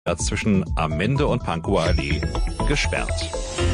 zwischen Amende und Pankower Allee gesperrt.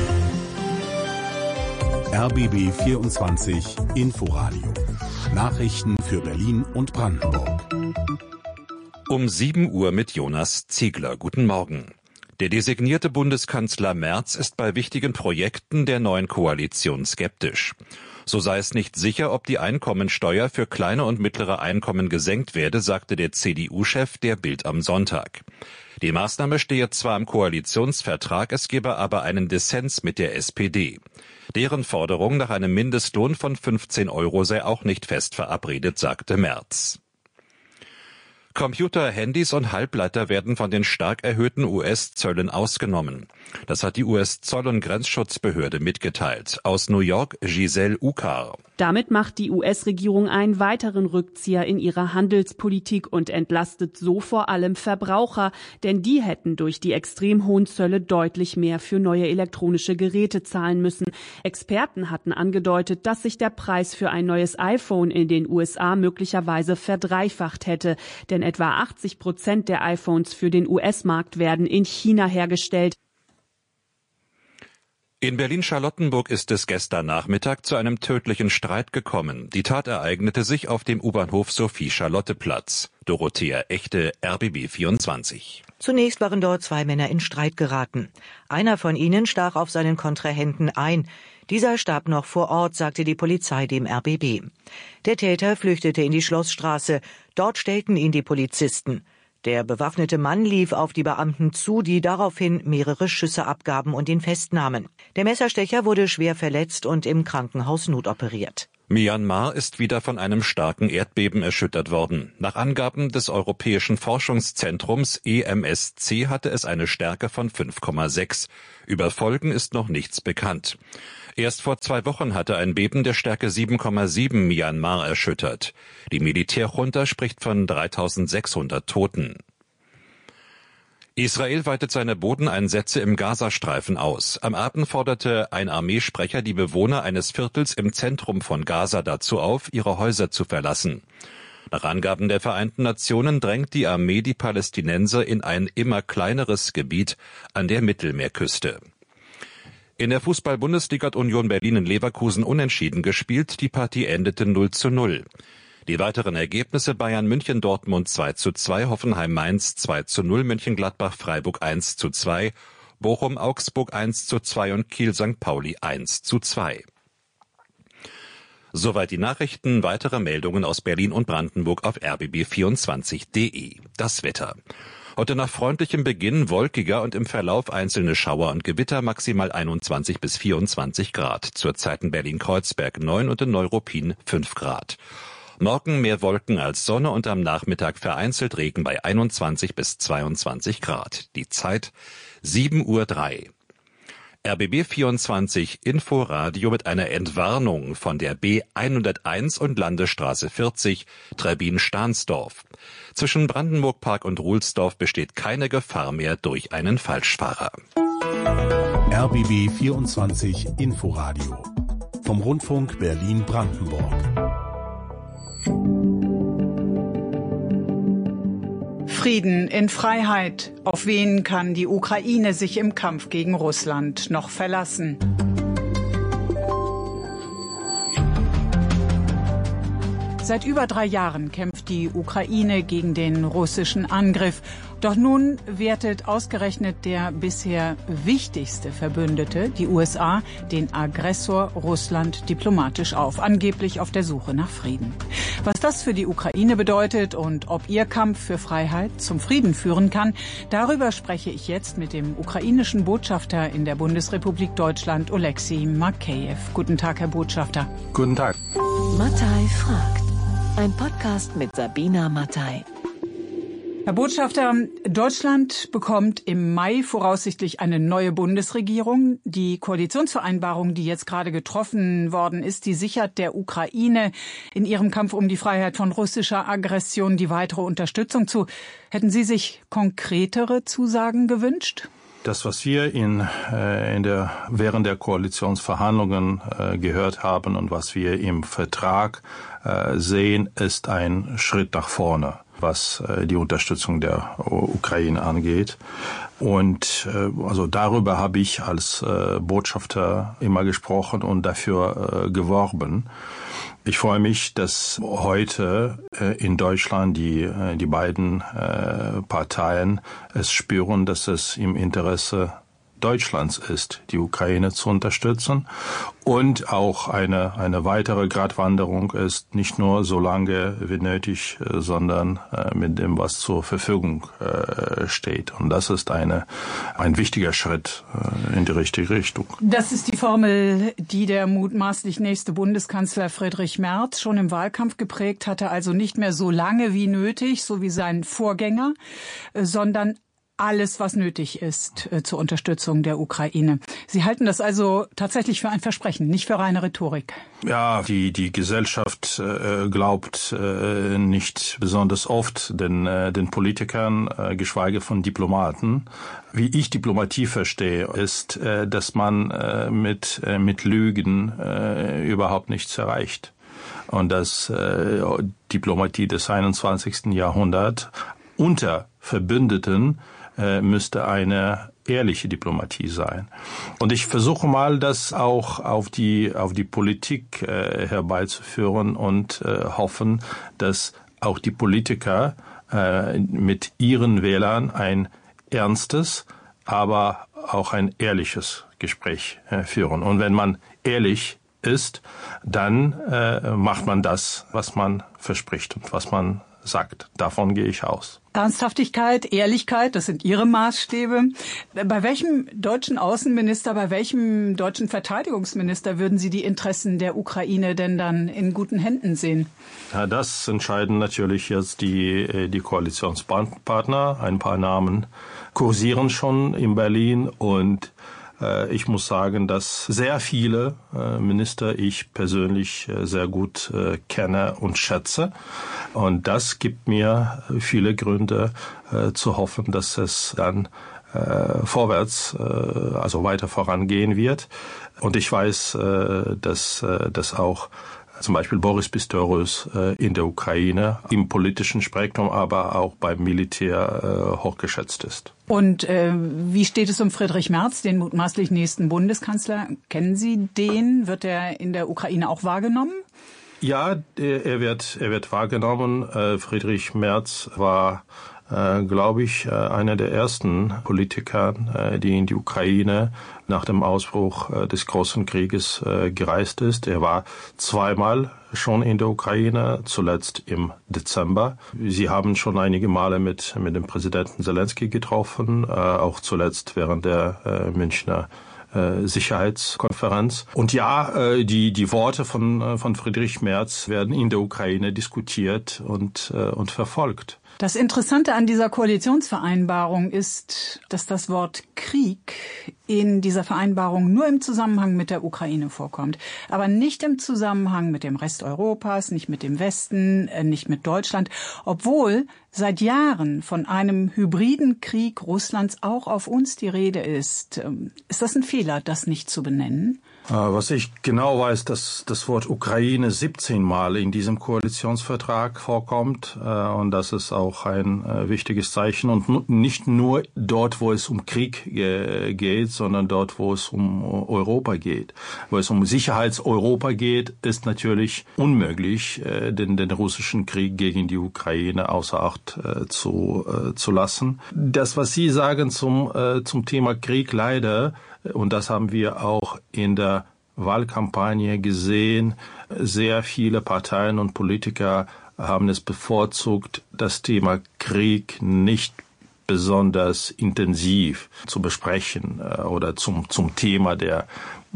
RBB 24 Inforadio. Nachrichten für Berlin und Brandenburg. Um 7 Uhr mit Jonas Ziegler. Guten Morgen. Der designierte Bundeskanzler Merz ist bei wichtigen Projekten der neuen Koalition skeptisch. So sei es nicht sicher, ob die Einkommensteuer für kleine und mittlere Einkommen gesenkt werde, sagte der CDU-Chef der Bild am Sonntag. Die Maßnahme stehe zwar im Koalitionsvertrag, es gebe aber einen Dissens mit der SPD. Deren Forderung nach einem Mindestlohn von 15 € sei auch nicht fest verabredet, sagte Merz. Computer, Handys und Halbleiter werden von den stark erhöhten US-Zöllen ausgenommen. Das hat die US-Zoll- und Grenzschutzbehörde mitgeteilt. Aus New York, Giselle Ukar. Damit macht die US-Regierung einen weiteren Rückzieher in ihrer Handelspolitik und entlastet so vor allem Verbraucher, denn die hätten durch die extrem hohen Zölle deutlich mehr für neue elektronische Geräte zahlen müssen. Experten hatten angedeutet, dass sich der Preis für ein neues iPhone in den USA möglicherweise verdreifacht hätte, denn etwa 80% der iPhones für den US-Markt werden in China hergestellt. In Berlin-Charlottenburg ist es gestern Nachmittag zu einem tödlichen Streit gekommen. Die Tat ereignete sich auf dem U-Bahnhof Sophie-Charlotte-Platz. Dorothea Echte, RBB 24. Zunächst waren dort 2 Männer in Streit geraten. Einer von ihnen stach auf seinen Kontrahenten ein. Dieser starb noch vor Ort, sagte die Polizei dem RBB. Der Täter flüchtete in die Schlossstraße. Dort stellten ihn die Polizisten. Der bewaffnete Mann lief auf die Beamten zu, die daraufhin mehrere Schüsse abgaben und ihn festnahmen. Der Messerstecher wurde schwer verletzt und im Krankenhaus notoperiert. Myanmar ist wieder von einem starken Erdbeben erschüttert worden. Nach Angaben des Europäischen Forschungszentrums EMSC hatte es eine Stärke von 5,6. Über Folgen ist noch nichts bekannt. Erst vor 2 Wochen hatte ein Beben der Stärke 7,7 Myanmar erschüttert. Die Militärjunta spricht von 3.600 Toten. Israel weitet seine Bodeneinsätze im Gazastreifen aus. Am Abend forderte ein Armeesprecher die Bewohner eines Viertels im Zentrum von Gaza dazu auf, ihre Häuser zu verlassen. Nach Angaben der Vereinten Nationen drängt die Armee die Palästinenser in ein immer kleineres Gebiet an der Mittelmeerküste. In der Fußball-Bundesliga hat Union Berlin in Leverkusen unentschieden gespielt. Die Partie endete 0:0. Die weiteren Ergebnisse: Bayern München Dortmund 2:2, Hoffenheim Mainz 2:0, Mönchengladbach Freiburg 1:2, Bochum Augsburg 1:2 und Kiel St. Pauli 1:2. Soweit die Nachrichten. Weitere Meldungen aus Berlin und Brandenburg auf rbb24.de. Das Wetter. Heute nach freundlichem Beginn wolkiger und im Verlauf einzelne Schauer und Gewitter, maximal 21 bis 24 Grad. Zurzeit in Berlin-Kreuzberg 9 und in Neuruppin 5 Grad. Morgen mehr Wolken als Sonne und am Nachmittag vereinzelt Regen bei 21 bis 22 Grad. Die Zeit 7:03 Uhr. RBB 24 Inforadio mit einer Entwarnung von der B101 und Landesstraße 40 Trebbin-Stahnsdorf. Zwischen Brandenburg-Park und Ruhlsdorf besteht keine Gefahr mehr durch einen Falschfahrer. RBB 24 Inforadio vom Rundfunk Berlin-Brandenburg. Frieden in Freiheit. Auf wen kann die Ukraine sich im Kampf gegen Russland noch verlassen? Seit über 3 Jahren kämpft die Ukraine gegen den russischen Angriff. Doch nun wertet ausgerechnet der bisher wichtigste Verbündete, die USA, den Aggressor Russland diplomatisch auf, angeblich auf der Suche nach Frieden. Was das für die Ukraine bedeutet und ob ihr Kampf für Freiheit zum Frieden führen kann, darüber spreche ich jetzt mit dem ukrainischen Botschafter in der Bundesrepublik Deutschland, Oleksiy Makeyew. Guten Tag, Herr Botschafter. Guten Tag. Mattei fragt. Ein Podcast mit Sabina Mattei. Herr Botschafter, Deutschland bekommt im Mai voraussichtlich eine neue Bundesregierung. Die Koalitionsvereinbarung, die jetzt gerade getroffen worden ist, die sichert der Ukraine in ihrem Kampf um die Freiheit von russischer Aggression die weitere Unterstützung zu. Hätten Sie sich konkretere Zusagen gewünscht? Das, was wir während der Koalitionsverhandlungen gehört haben und was wir im Vertrag sehen, ist ein Schritt nach vorne. was die Unterstützung der Ukraine angeht. Und also darüber habe ich als Botschafter immer gesprochen und dafür geworben. Ich freue mich, dass heute in Deutschland die beiden Parteien es spüren, dass es im Interesse Deutschlands ist, die Ukraine zu unterstützen. Und auch eine weitere Gratwanderung ist nicht nur so lange wie nötig, sondern mit dem, was zur Verfügung steht. Und das ist ein wichtiger Schritt in die richtige Richtung. Das ist die Formel, die der mutmaßlich nächste Bundeskanzler Friedrich Merz schon im Wahlkampf geprägt hatte. Also nicht mehr so lange wie nötig, so wie sein Vorgänger, sondern alles, was nötig ist zur Unterstützung der Ukraine. Sie halten das also tatsächlich für ein Versprechen, nicht für reine Rhetorik. Ja, die Gesellschaft glaubt nicht besonders oft den Politikern, geschweige von Diplomaten. Wie ich Diplomatie verstehe, ist, dass man mit Lügen überhaupt nichts erreicht. Und dass Diplomatie des 21. Jahrhunderts unter Verbündeten müsste eine ehrliche Diplomatie sein. Und ich versuche mal, das auch auf die Politik herbeizuführen und hoffen, dass auch die Politiker mit ihren Wählern ein ernstes, aber auch ein ehrliches Gespräch führen. Und wenn man ehrlich ist, dann macht man das, was man verspricht und was man sagt. Davon gehe ich aus. Ernsthaftigkeit, Ehrlichkeit, das sind Ihre Maßstäbe. Bei welchem deutschen Außenminister, bei welchem deutschen Verteidigungsminister würden Sie die Interessen der Ukraine denn dann in guten Händen sehen? Ja, das entscheiden natürlich jetzt die Koalitionspartner. Ein paar Namen kursieren schon in Berlin und ich muss sagen, dass sehr viele Minister ich persönlich sehr gut kenne und schätze. Und das gibt mir viele Gründe zu hoffen, dass es dann vorwärts, also weiter vorangehen wird. Und ich weiß, dass auch zum Beispiel Boris Pistorius in der Ukraine im politischen Spektrum, aber auch beim Militär hochgeschätzt ist. Und wie steht es um Friedrich Merz, den mutmaßlich nächsten Bundeskanzler? Kennen Sie den? Wird er in der Ukraine auch wahrgenommen? Ja, er wird wahrgenommen. Friedrich Merz war, glaube ich, einer der ersten Politiker, die in die Ukraine nach dem Ausbruch des Großen Krieges gereist ist. Er war zweimal schon in der Ukraine, zuletzt im Dezember. Sie haben schon einige Male mit dem Präsidenten Zelensky getroffen, auch zuletzt während der Münchner Sicherheitskonferenz. Und ja, die Worte von Friedrich Merz werden in der Ukraine diskutiert und verfolgt. Das Interessante an dieser Koalitionsvereinbarung ist, dass das Wort Krieg in dieser Vereinbarung nur im Zusammenhang mit der Ukraine vorkommt, aber nicht im Zusammenhang mit dem Rest Europas, nicht mit dem Westen, nicht mit Deutschland, obwohl seit Jahren von einem hybriden Krieg Russlands auch auf uns die Rede ist. Ist das ein Fehler, das nicht zu benennen? Was ich genau weiß, dass das Wort Ukraine 17 Mal in diesem Koalitionsvertrag vorkommt und das ist auch ein wichtiges Zeichen und nicht nur dort, wo es um Krieg geht, sondern dort, wo es um Europa geht. Wo es um Sicherheitseuropa geht, ist natürlich unmöglich, den russischen Krieg gegen die Ukraine außer Acht zu lassen. Das, was Sie sagen zum Thema Krieg, leider, und das haben wir auch in der Wahlkampagne gesehen, sehr viele Parteien und Politiker haben es bevorzugt, das Thema Krieg nicht besonders intensiv zu besprechen oder zum Thema der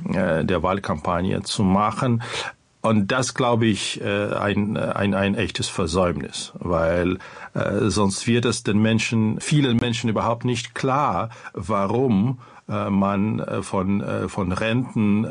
Wahlkampagne zu machen. Und das, glaube ich, ein echtes Versäumnis, weil sonst wird es vielen Menschen überhaupt nicht klar, warum man von Renten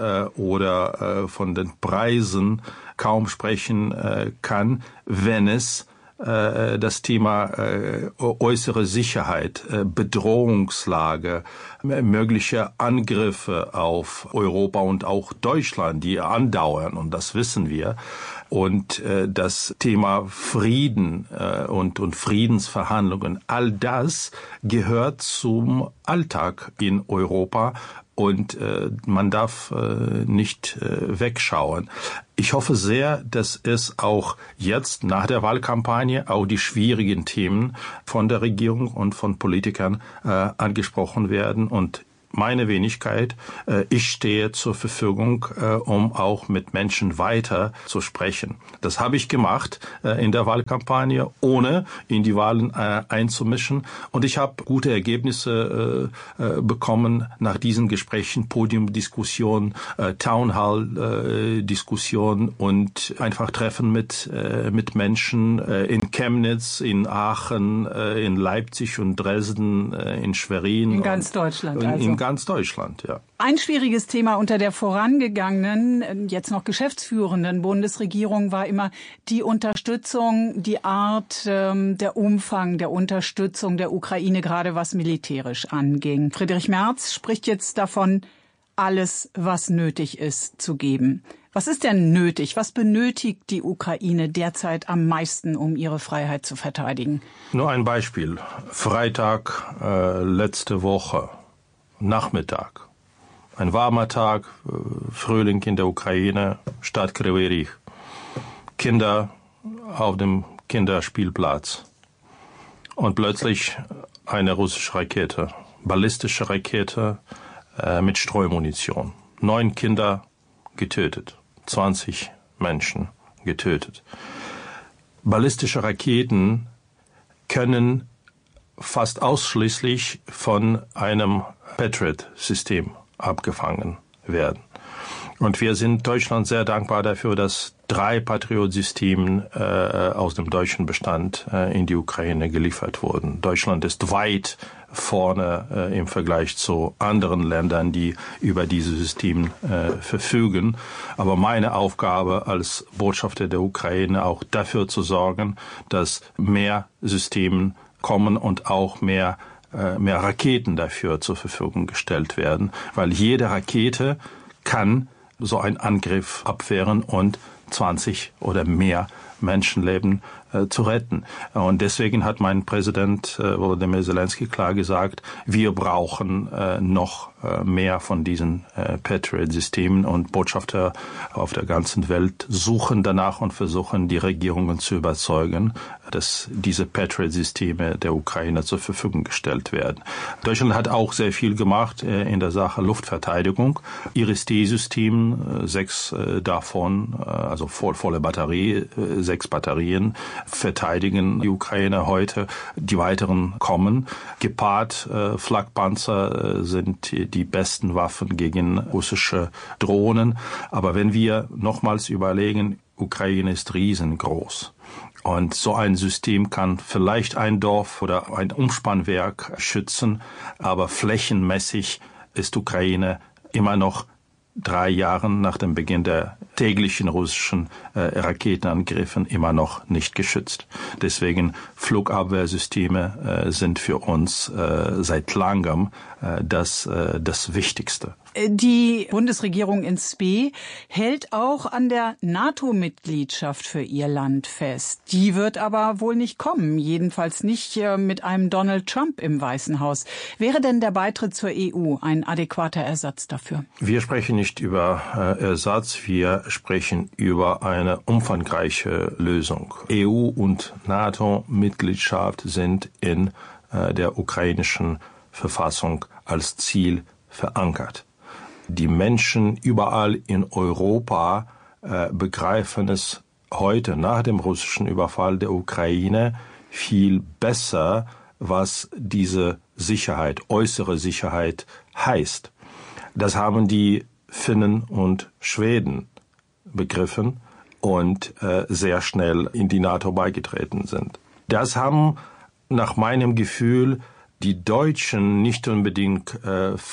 oder von den Preisen kaum sprechen kann, wenn es das Thema äußere Sicherheit, Bedrohungslage, mögliche Angriffe auf Europa und auch Deutschland, die andauern, und das wissen wir. Und das Thema Frieden und Friedensverhandlungen, all das gehört zum Alltag in Europa. Und man darf nicht wegschauen. Ich hoffe sehr, dass es auch jetzt nach der Wahlkampagne auch die schwierigen Themen von der Regierung und von Politikern angesprochen werden. Und meine Wenigkeit, ich stehe zur Verfügung, um auch mit Menschen weiter zu sprechen. Das habe ich gemacht in der Wahlkampagne, ohne in die Wahlen einzumischen. Und ich habe gute Ergebnisse bekommen nach diesen Gesprächen, Podiumdiskussionen, Townhall-Diskussionen und einfach Treffen mit Menschen in Chemnitz, in Aachen, in Leipzig und Dresden, in Schwerin. In ganz Deutschland also. In ganz Deutschland, ja. Ein schwieriges Thema unter der vorangegangenen, jetzt noch geschäftsführenden Bundesregierung war immer die Unterstützung, die Art, der Umfang der Unterstützung der Ukraine, gerade was militärisch anging. Friedrich Merz spricht jetzt davon, alles, was nötig ist, zu geben. Was ist denn nötig? Was benötigt die Ukraine derzeit am meisten, um ihre Freiheit zu verteidigen? Nur ein Beispiel. Freitag letzte Woche. Nachmittag. Ein warmer Tag, Frühling in der Ukraine, Stadt Kryvyi Rih. Kinder auf dem Kinderspielplatz. Und plötzlich eine russische Rakete, ballistische Rakete mit Streumunition. 9 Kinder getötet, 20 Menschen getötet. Ballistische Raketen können fast ausschließlich von einem Patriot-System abgefangen werden. Und wir sind Deutschland sehr dankbar dafür, dass 3 Patriot-Systeme aus dem deutschen Bestand in die Ukraine geliefert wurden. Deutschland ist weit vorne im Vergleich zu anderen Ländern, die über diese Systeme verfügen. Aber meine Aufgabe als Botschafter der Ukraine auch dafür zu sorgen, dass mehr Systeme kommen und auch mehr Raketen dafür zur Verfügung gestellt werden, weil jede Rakete kann so einen Angriff abwehren und 20 oder mehr Menschenleben zu retten. Und deswegen hat mein Präsident Volodymyr Zelensky klar gesagt, wir brauchen noch mehr von diesen Patriot-Systemen, und Botschafter auf der ganzen Welt suchen danach und versuchen, die Regierungen zu überzeugen, dass diese Patriot-Systeme der Ukraine zur Verfügung gestellt werden. Deutschland hat auch sehr viel gemacht in der Sache Luftverteidigung. Iris-T-System, 6 davon, also volle Batterie, 6 Batterien, verteidigen die Ukraine heute. Die weiteren kommen. Gepard, Flakpanzer sind die besten Waffen gegen russische Drohnen. Aber wenn wir nochmals überlegen, Ukraine ist riesengroß. Und so ein System kann vielleicht ein Dorf oder ein Umspannwerk schützen, aber flächenmäßig ist Ukraine immer noch 3 Jahre nach dem Beginn der täglichen russischen Raketenangriffen immer noch nicht geschützt. Deswegen Flugabwehrsysteme sind für uns seit langem das Wichtigste. Die Bundesregierung in Spee hält auch an der NATO-Mitgliedschaft für ihr Land fest. Die wird aber wohl nicht kommen, jedenfalls nicht mit einem Donald Trump im Weißen Haus. Wäre denn der Beitritt zur EU ein adäquater Ersatz dafür? Wir sprechen nicht über Ersatz, wir sprechen über eine umfangreiche Lösung. EU und NATO-Mitgliedschaft sind in der ukrainischen Verfassung als Ziel verankert. Die Menschen überall in Europa begreifen es heute nach dem russischen Überfall der Ukraine viel besser, was diese Sicherheit, äußere Sicherheit heißt. Das haben die Finnen und Schweden begriffen und sehr schnell in die NATO beigetreten sind. Das haben nach meinem Gefühl die Deutschen nicht unbedingt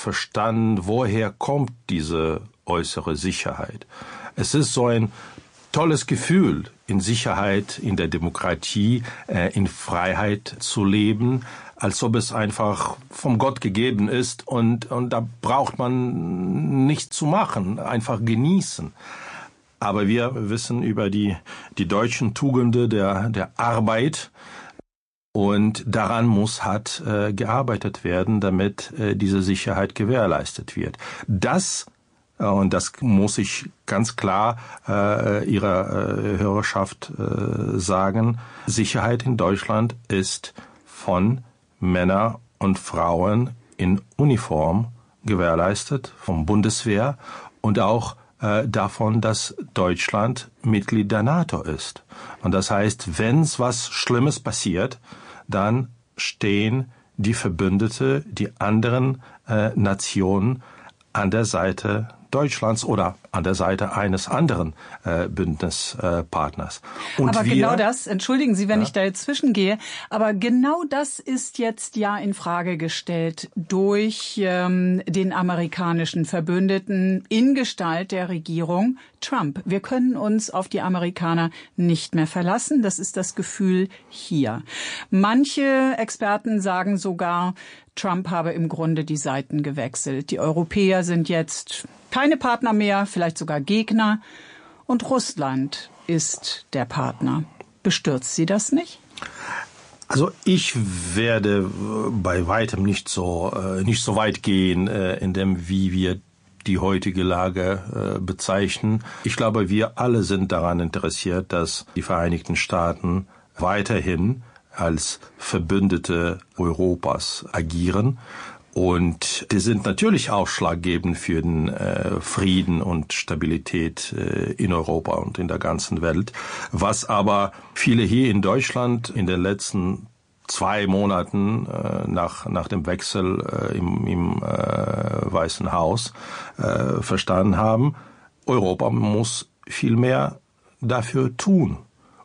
verstanden, woher kommt diese äußere Sicherheit. Es ist so ein tolles Gefühl, in Sicherheit, in der Demokratie, in Freiheit zu leben, als ob es einfach vom Gott gegeben ist und da braucht man nichts zu machen, einfach genießen. Aber wir wissen über die deutschen Tugenden der Arbeit und daran muss gearbeitet werden, damit diese Sicherheit gewährleistet wird. Und das muss ich ganz klar Ihrer Hörerschaft sagen, Sicherheit in Deutschland ist von Männern und Frauen in Uniform gewährleistet, vom Bundeswehr und auch davon, dass Deutschland Mitglied der NATO ist. Und das heißt, wenn was Schlimmes passiert, dann stehen die Verbündete, die anderen Nationen an der Seite Deutschlands oder an der Seite eines anderen Bündnispartners. Aber genau das, entschuldigen Sie, wenn ich da jetzt zwischengehe, aber genau das ist jetzt ja in Frage gestellt durch den amerikanischen Verbündeten in Gestalt der Regierung Trump. Wir können uns auf die Amerikaner nicht mehr verlassen. Das ist das Gefühl hier. Manche Experten sagen sogar, Trump habe im Grunde die Seiten gewechselt. Die Europäer sind jetzt keine Partner mehr, vielleicht sogar Gegner. Und Russland ist der Partner. Bestürzt Sie das nicht? Also ich werde bei weitem nicht so weit gehen, in dem, wie wir die heutige Lage bezeichnen. Ich glaube, wir alle sind daran interessiert, dass die Vereinigten Staaten weiterhin als Verbündete Europas agieren. Und die sind natürlich ausschlaggebend für den Frieden und Stabilität in Europa und in der ganzen Welt. Was aber viele hier in Deutschland in den letzten 2 Monaten nach dem Wechsel im Weißen Haus verstanden haben, Europa muss viel mehr dafür tun,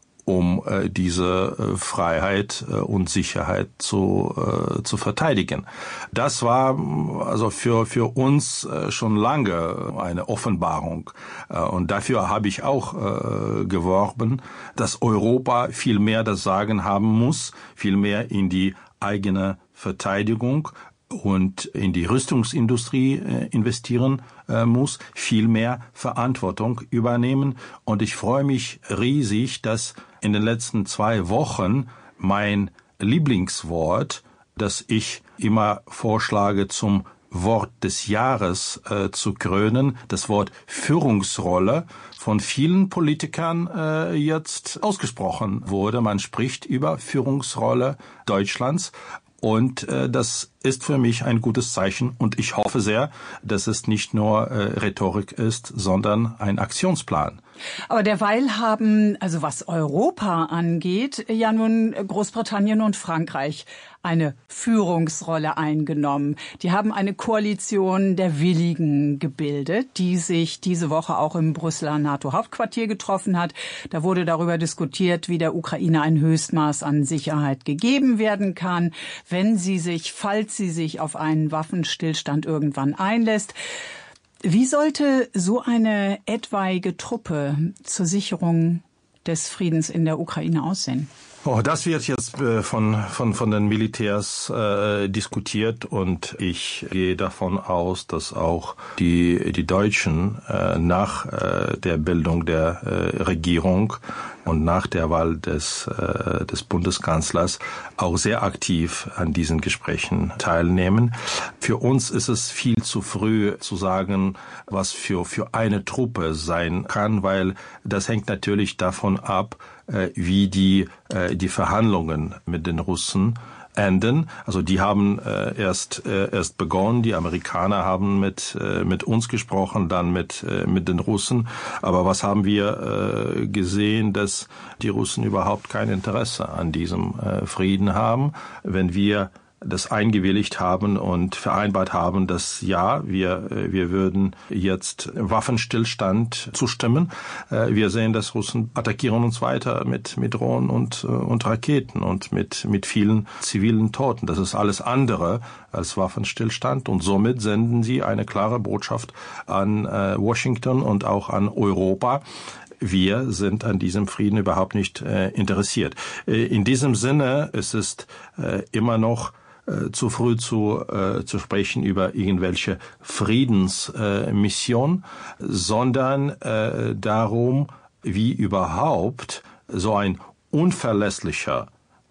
um diese Freiheit und Sicherheit zu verteidigen. Das war also für uns schon lange eine Offenbarung. Und dafür habe ich auch geworben, dass Europa viel mehr das Sagen haben muss, viel mehr in die eigene Verteidigung und in die Rüstungsindustrie investieren muss, viel mehr Verantwortung übernehmen. Und ich freue mich riesig, dass in den letzten 2 Wochen mein Lieblingswort, das ich immer vorschlage zum Wort des Jahres zu krönen, das Wort Führungsrolle, von vielen Politikern jetzt ausgesprochen wurde. Man spricht über Führungsrolle Deutschlands. Und das ist für mich ein gutes Zeichen und ich hoffe sehr, dass es nicht nur Rhetorik ist, sondern ein Aktionsplan. Aber derweil haben, also was Europa angeht, ja nun Großbritannien und Frankreich eine Führungsrolle eingenommen. Die haben eine Koalition der Willigen gebildet, die sich diese Woche auch im Brüsseler NATO-Hauptquartier getroffen hat. Da wurde darüber diskutiert, wie der Ukraine ein Höchstmaß an Sicherheit gegeben werden kann, wenn sie sich, falls sie sich auf einen Waffenstillstand irgendwann einlässt. Wie sollte so eine etwaige Truppe zur Sicherung des Friedens in der Ukraine aussehen? Das wird jetzt von den Militärs diskutiert und ich gehe davon aus, dass auch die Deutschen nach der Bildung der Regierung und nach der Wahl des Bundeskanzlers auch sehr aktiv an diesen Gesprächen teilnehmen. Für uns ist es viel zu früh zu sagen, was für eine Truppe sein kann, weil das hängt natürlich davon ab, wie die Verhandlungen mit den Russen enden. Also die haben erst begonnen. Die Amerikaner haben mit uns gesprochen, dann mit den Russen. Aber was haben wir gesehen, dass die Russen überhaupt kein Interesse an diesem Frieden haben, wenn wir das eingewilligt haben und vereinbart haben, dass ja, wir würden jetzt Waffenstillstand zustimmen. Wir sehen, dass Russen attackieren uns weiter mit Drohnen und Raketen und mit vielen zivilen Toten. Das ist alles andere als Waffenstillstand und somit senden sie eine klare Botschaft an Washington und auch an Europa. wir sind an diesem Frieden überhaupt nicht interessiert. In diesem Sinne ist es immer noch zu früh zu sprechen über irgendwelche Friedensmission, sondern darum, wie überhaupt so ein unverlässlicher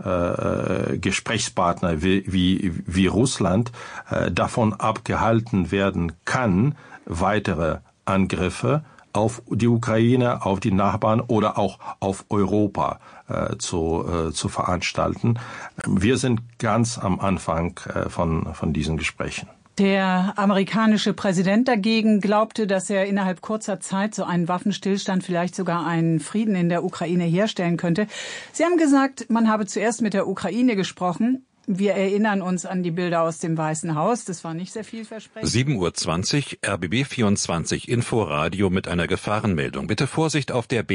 Gesprächspartner wie Russland davon abgehalten werden kann, weitere Angriffe auf die Ukraine, auf die Nachbarn oder auch auf Europa zu veranstalten. Wir sind ganz am Anfang von diesen Gesprächen. Der amerikanische Präsident dagegen glaubte, dass er innerhalb kurzer Zeit so einen Waffenstillstand, vielleicht sogar einen Frieden in der Ukraine herstellen könnte. Sie haben gesagt, man habe zuerst mit der Ukraine gesprochen. Wir erinnern uns an die Bilder aus dem Weißen Haus. Das war nicht sehr vielversprechend. 7:20 Uhr, RBB 24 Inforadio mit einer Gefahrenmeldung. Bitte Vorsicht auf der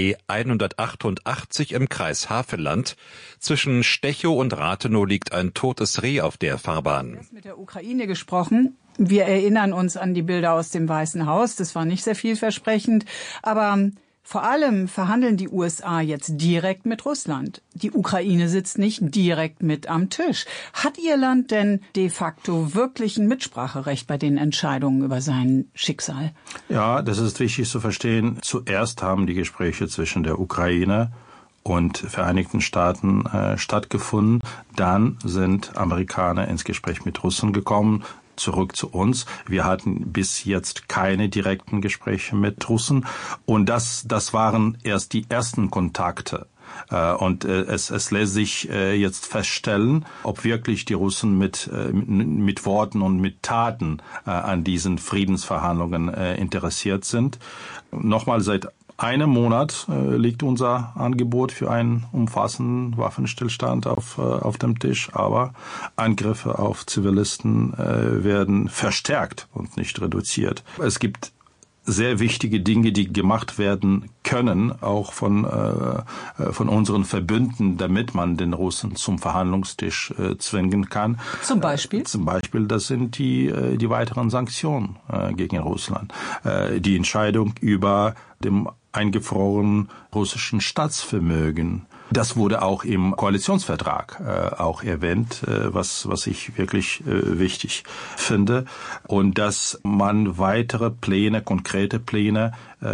B188 im Kreis Havelland. Zwischen Stechow und Rathenow liegt ein totes Reh auf der Fahrbahn. Mit der Ukraine gesprochen. Wir erinnern uns an die Bilder aus dem Weißen Haus. Das war nicht sehr vielversprechend. Aber vor allem verhandeln die USA jetzt direkt mit Russland. Die Ukraine sitzt nicht direkt mit am Tisch. Hat Ihr Land denn de facto wirklich ein Mitspracherecht bei den Entscheidungen über sein Schicksal? Ja, das ist wichtig zu verstehen. Zuerst haben die Gespräche zwischen der Ukraine und Vereinigten Staaten stattgefunden. Dann sind Amerikaner ins Gespräch mit Russen gekommen. Zurück zu uns. Wir hatten bis jetzt keine direkten Gespräche mit Russen und das waren erst die ersten Kontakte. Und es lässt sich jetzt feststellen, ob wirklich die Russen mit Worten und mit Taten an diesen Friedensverhandlungen interessiert sind. Nochmal, seit einem Monat liegt unser Angebot für einen umfassenden Waffenstillstand auf dem Tisch, aber Angriffe auf Zivilisten werden verstärkt und nicht reduziert. Es gibt sehr wichtige Dinge, die gemacht werden können, auch von unseren Verbündeten, damit man den Russen zum Verhandlungstisch zwingen kann. Zum Beispiel? Zum Beispiel, das sind die weiteren Sanktionen gegen Russland. Die Entscheidung über dem eingefrorenen russischen Staatsvermögen. Das wurde auch im Koalitionsvertrag auch erwähnt, was ich wirklich wichtig finde. Und dass man weitere Pläne, konkrete Pläne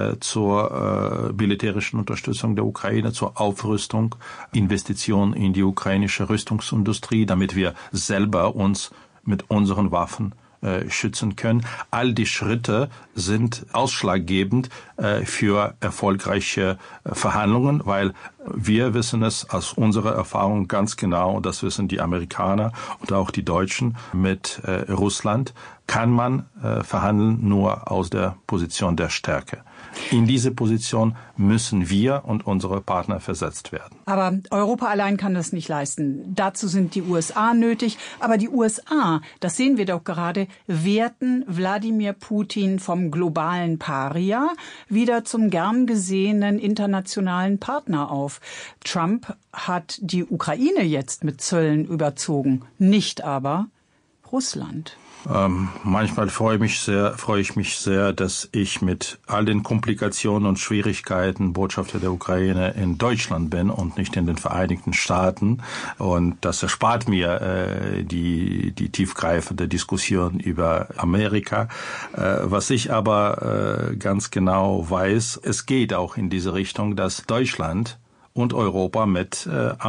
zur militärischen Unterstützung der Ukraine, zur Aufrüstung, Investitionen in die ukrainische Rüstungsindustrie, damit wir selber uns mit unseren Waffen schützen können. All die Schritte sind ausschlaggebend für erfolgreiche Verhandlungen, weil wir wissen es aus unserer Erfahrung ganz genau, das wissen die Amerikaner und auch die Deutschen, mit Russland kann man verhandeln nur aus der Position der Stärke. In diese Position müssen wir und unsere Partner versetzt werden. Aber Europa allein kann das nicht leisten. Dazu sind die USA nötig. Aber die USA, das sehen wir doch gerade, werten Wladimir Putin vom globalen Paria wieder zum gern gesehenen internationalen Partner auf. Trump hat die Ukraine jetzt mit Zöllen überzogen, nicht aber Russland. Manchmal freue ich mich sehr, dass ich mit all den Komplikationen und Schwierigkeiten Botschafter der Ukraine in Deutschland bin und nicht in den Vereinigten Staaten. Und das erspart mir die tiefgreifende Diskussion über Amerika. Was ich aber ganz genau weiß, es geht auch in diese Richtung, dass Deutschland und Europa mit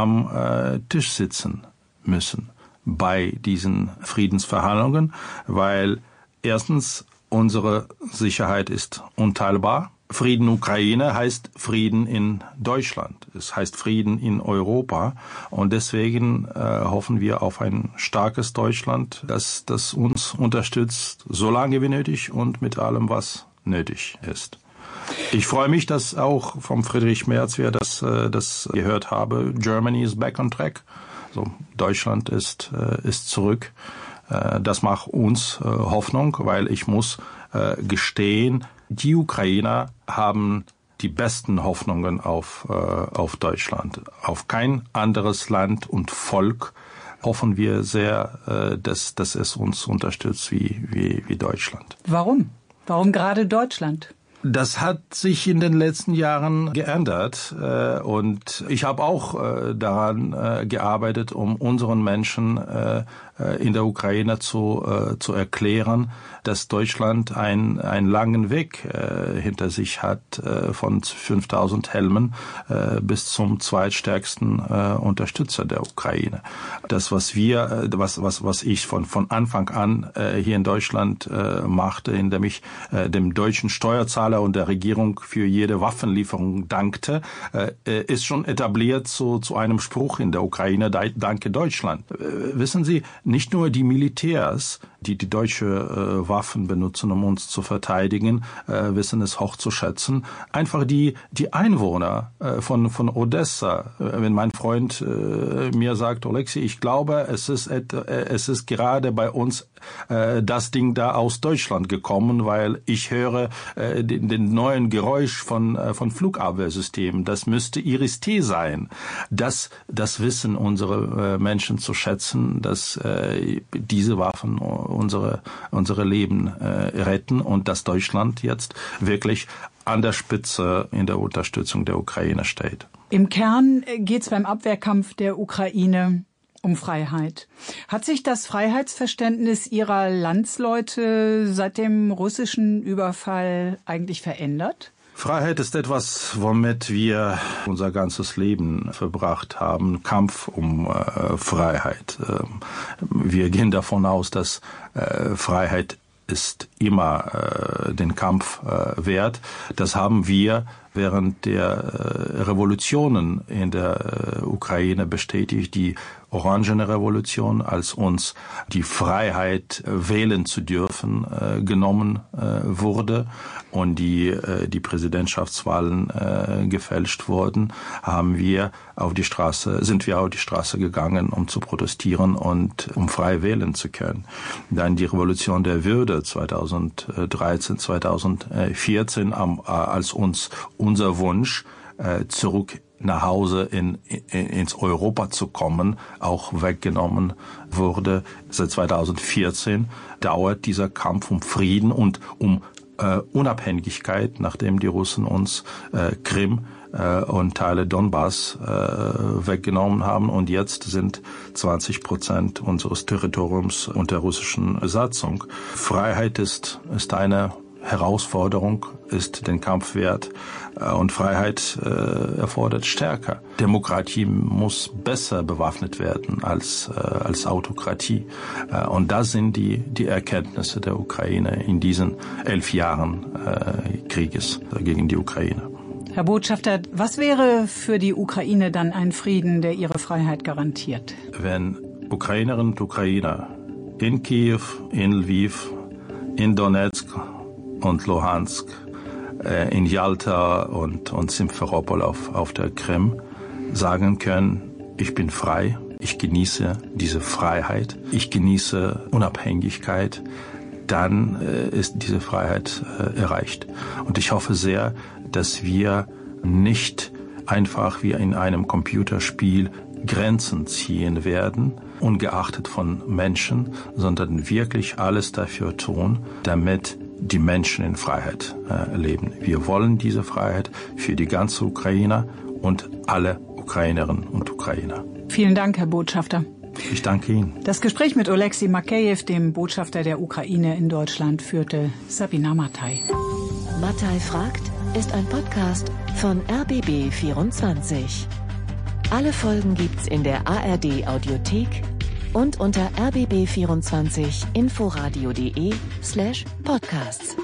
am Tisch sitzen müssen bei diesen Friedensverhandlungen, weil erstens unsere Sicherheit ist unteilbar. Frieden Ukraine heißt Frieden in Deutschland. Es heißt Frieden in Europa. Und deswegen hoffen wir auf ein starkes Deutschland, das uns unterstützt, so lange wie nötig und mit allem, was nötig ist. Ich freue mich, dass auch vom Friedrich Merz wir das gehört habe. Germany is back on track. So, Deutschland ist zurück. Das macht uns Hoffnung, weil ich muss gestehen, die Ukrainer haben die besten Hoffnungen auf Deutschland. Auf kein anderes Land und Volk hoffen wir sehr, dass es uns unterstützt wie Deutschland. Warum? Warum gerade Deutschland? Das hat sich in den letzten Jahren geändert und ich habe auch daran gearbeitet, um unseren Menschen in der Ukraine zu erklären, dass Deutschland einen langen Weg hinter sich hat, von 5000 Helmen bis zum zweitstärksten Unterstützer der Ukraine. Das, was ich von Anfang an hier in Deutschland machte, indem ich dem deutschen Steuerzahler und der Regierung für jede Waffenlieferung dankte, ist schon etabliert zu einem Spruch in der Ukraine: Danke Deutschland. Wissen Sie, nicht nur die Militärs, die deutsche Waffen benutzen, um uns zu verteidigen, wissen es hoch zu schätzen. Einfach die Einwohner von Odessa. Wenn mein Freund mir sagt, Oleksiy, ich glaube, es ist gerade bei uns das Ding da aus Deutschland gekommen, weil ich höre den neuen Geräusch von Flugabwehrsystemen. Das müsste Iris-T sein. Das wissen unsere Menschen zu schätzen, dass diese Waffen unsere Leben retten und dass Deutschland jetzt wirklich an der Spitze in der Unterstützung der Ukraine steht. Im Kern geht es beim Abwehrkampf der Ukraine um Freiheit. Hat sich das Freiheitsverständnis Ihrer Landsleute seit dem russischen Überfall eigentlich verändert? Freiheit ist etwas, womit wir unser ganzes Leben verbracht haben. Kampf um Freiheit. Wir gehen davon aus, dass Freiheit ist immer den Kampf wert. Das haben wir während der Revolutionen in der Ukraine bestätigt. Die Orangene Revolution, als uns die Freiheit wählen zu dürfen genommen wurde und die Präsidentschaftswahlen gefälscht wurden, sind wir auf die Straße gegangen, um zu protestieren und um frei wählen zu können. Dann die Revolution der Würde 2013, 2014, als uns unser Wunsch zurück nach Hause ins Europa zu kommen, auch weggenommen wurde. Seit 2014 dauert dieser Kampf um Frieden und um Unabhängigkeit, nachdem die Russen uns Krim und Teile Donbass weggenommen haben. Und jetzt sind 20% unseres Territoriums unter russischen Besatzung. Freiheit ist eine Herausforderung, ist den Kampf wert, und Freiheit erfordert Stärke. Demokratie muss besser bewaffnet werden als Autokratie. Und das sind die Erkenntnisse der Ukraine in diesen 11 Jahren Krieges gegen die Ukraine. Herr Botschafter, was wäre für die Ukraine dann ein Frieden, der ihre Freiheit garantiert? Wenn Ukrainerinnen und Ukrainer in Kiew, in Lviv, in Donetsk und Luhansk, in Jalta und Simferopol auf der Krim sagen können, ich bin frei, ich genieße diese Freiheit, ich genieße Unabhängigkeit, dann ist diese Freiheit erreicht. Und ich hoffe sehr, dass wir nicht einfach wie in einem Computerspiel Grenzen ziehen werden, ungeachtet von Menschen, sondern wirklich alles dafür tun, damit die Menschen in Freiheit leben. Wir wollen diese Freiheit für die ganze Ukraine und alle Ukrainerinnen und Ukrainer. Vielen Dank, Herr Botschafter. Ich danke Ihnen. Das Gespräch mit Oleksiy Makeyev, dem Botschafter der Ukraine in Deutschland, führte Sabina Mattei. Mattei fragt ist ein Podcast von RBB24. Alle Folgen gibt's in der ARD Audiothek und unter rbb24inforadio.de/podcasts.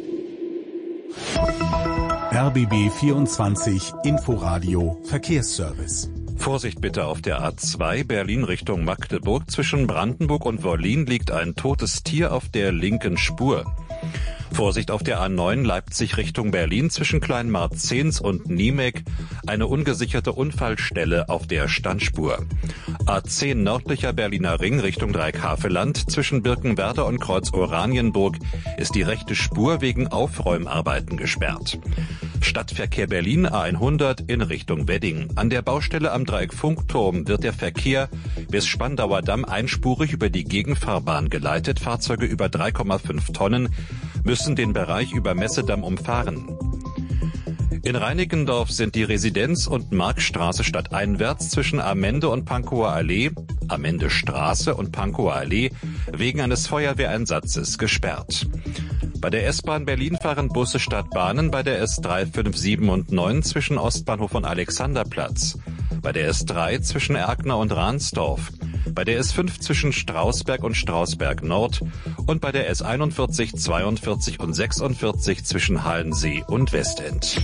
RBB24 Inforadio Verkehrsservice. Vorsicht bitte auf der A2 Berlin Richtung Magdeburg. Zwischen Brandenburg und Wollin liegt ein totes Tier auf der linken Spur. Vorsicht auf der A9 Leipzig Richtung Berlin zwischen Kleinmarzens und Niemek. Eine ungesicherte Unfallstelle auf der Standspur. A10 nördlicher Berliner Ring Richtung Dreieckhaveland. Zwischen Birkenwerder und Kreuz Oranienburg ist die rechte Spur wegen Aufräumarbeiten gesperrt. Stadtverkehr Berlin A100 in Richtung Wedding. An der Baustelle am Dreieck Funkturm wird der Verkehr bis Spandauer Damm einspurig über die Gegenfahrbahn geleitet. Fahrzeuge über 3,5 Tonnen müssen den Bereich über Messedamm umfahren. In Reinickendorf sind die Residenz- und Marktstraße stadteinwärts zwischen Amende und Pankower Allee, Amendestraße und Pankower Allee, wegen eines Feuerwehreinsatzes gesperrt. Bei der S-Bahn Berlin fahren Busse statt Bahnen bei der S3, 5, 7 und 9 zwischen Ostbahnhof und Alexanderplatz, bei der S3 zwischen Erkner und Ransdorf, bei der S5 zwischen Strausberg und Strausberg Nord und bei der S41, 42 und 46 zwischen Halensee und Westend.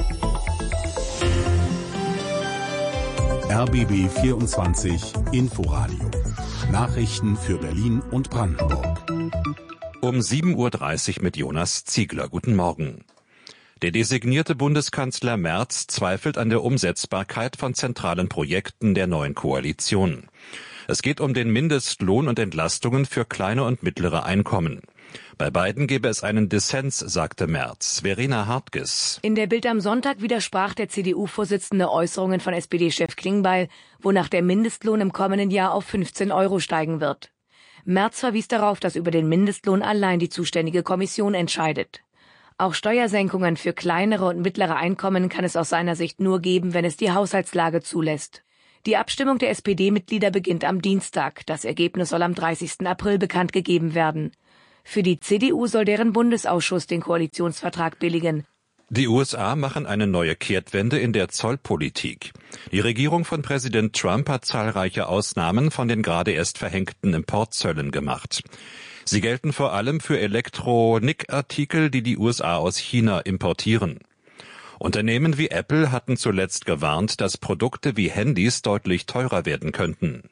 RBB 24 Inforadio. Nachrichten für Berlin und Brandenburg. Um 7.30 Uhr mit Jonas Ziegler. Guten Morgen. Der designierte Bundeskanzler Merz zweifelt an der Umsetzbarkeit von zentralen Projekten der neuen Koalition. Es geht um den Mindestlohn und Entlastungen für kleine und mittlere Einkommen. Bei beiden gebe es einen Dissens, sagte Merz. Verena Hartges. In der Bild am Sonntag widersprach der CDU-Vorsitzende Äußerungen von SPD-Chef Klingbeil, wonach der Mindestlohn im kommenden Jahr auf 15 € steigen wird. Merz verwies darauf, dass über den Mindestlohn allein die zuständige Kommission entscheidet. Auch Steuersenkungen für kleinere und mittlere Einkommen kann es aus seiner Sicht nur geben, wenn es die Haushaltslage zulässt. Die Abstimmung der SPD-Mitglieder beginnt am Dienstag. Das Ergebnis soll am 30. April bekannt gegeben werden. Für die CDU soll deren Bundesausschuss den Koalitionsvertrag billigen. Die USA machen eine neue Kehrtwende in der Zollpolitik. Die Regierung von Präsident Trump hat zahlreiche Ausnahmen von den gerade erst verhängten Importzöllen gemacht. Sie gelten vor allem für Elektronikartikel, die die USA aus China importieren. Unternehmen wie Apple hatten zuletzt gewarnt, dass Produkte wie Handys deutlich teurer werden könnten.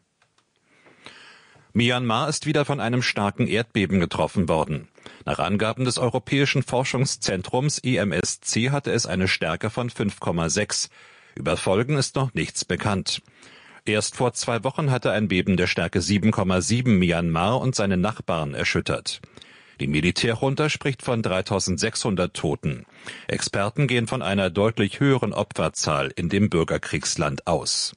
Myanmar ist wieder von einem starken Erdbeben getroffen worden. Nach Angaben des Europäischen Forschungszentrums EMSC hatte es eine Stärke von 5,6. Über Folgen ist noch nichts bekannt. Erst vor 2 Wochen hatte ein Beben der Stärke 7,7 Myanmar und seine Nachbarn erschüttert. Die Militärjunta spricht von 3.600 Toten. Experten gehen von einer deutlich höheren Opferzahl in dem Bürgerkriegsland aus.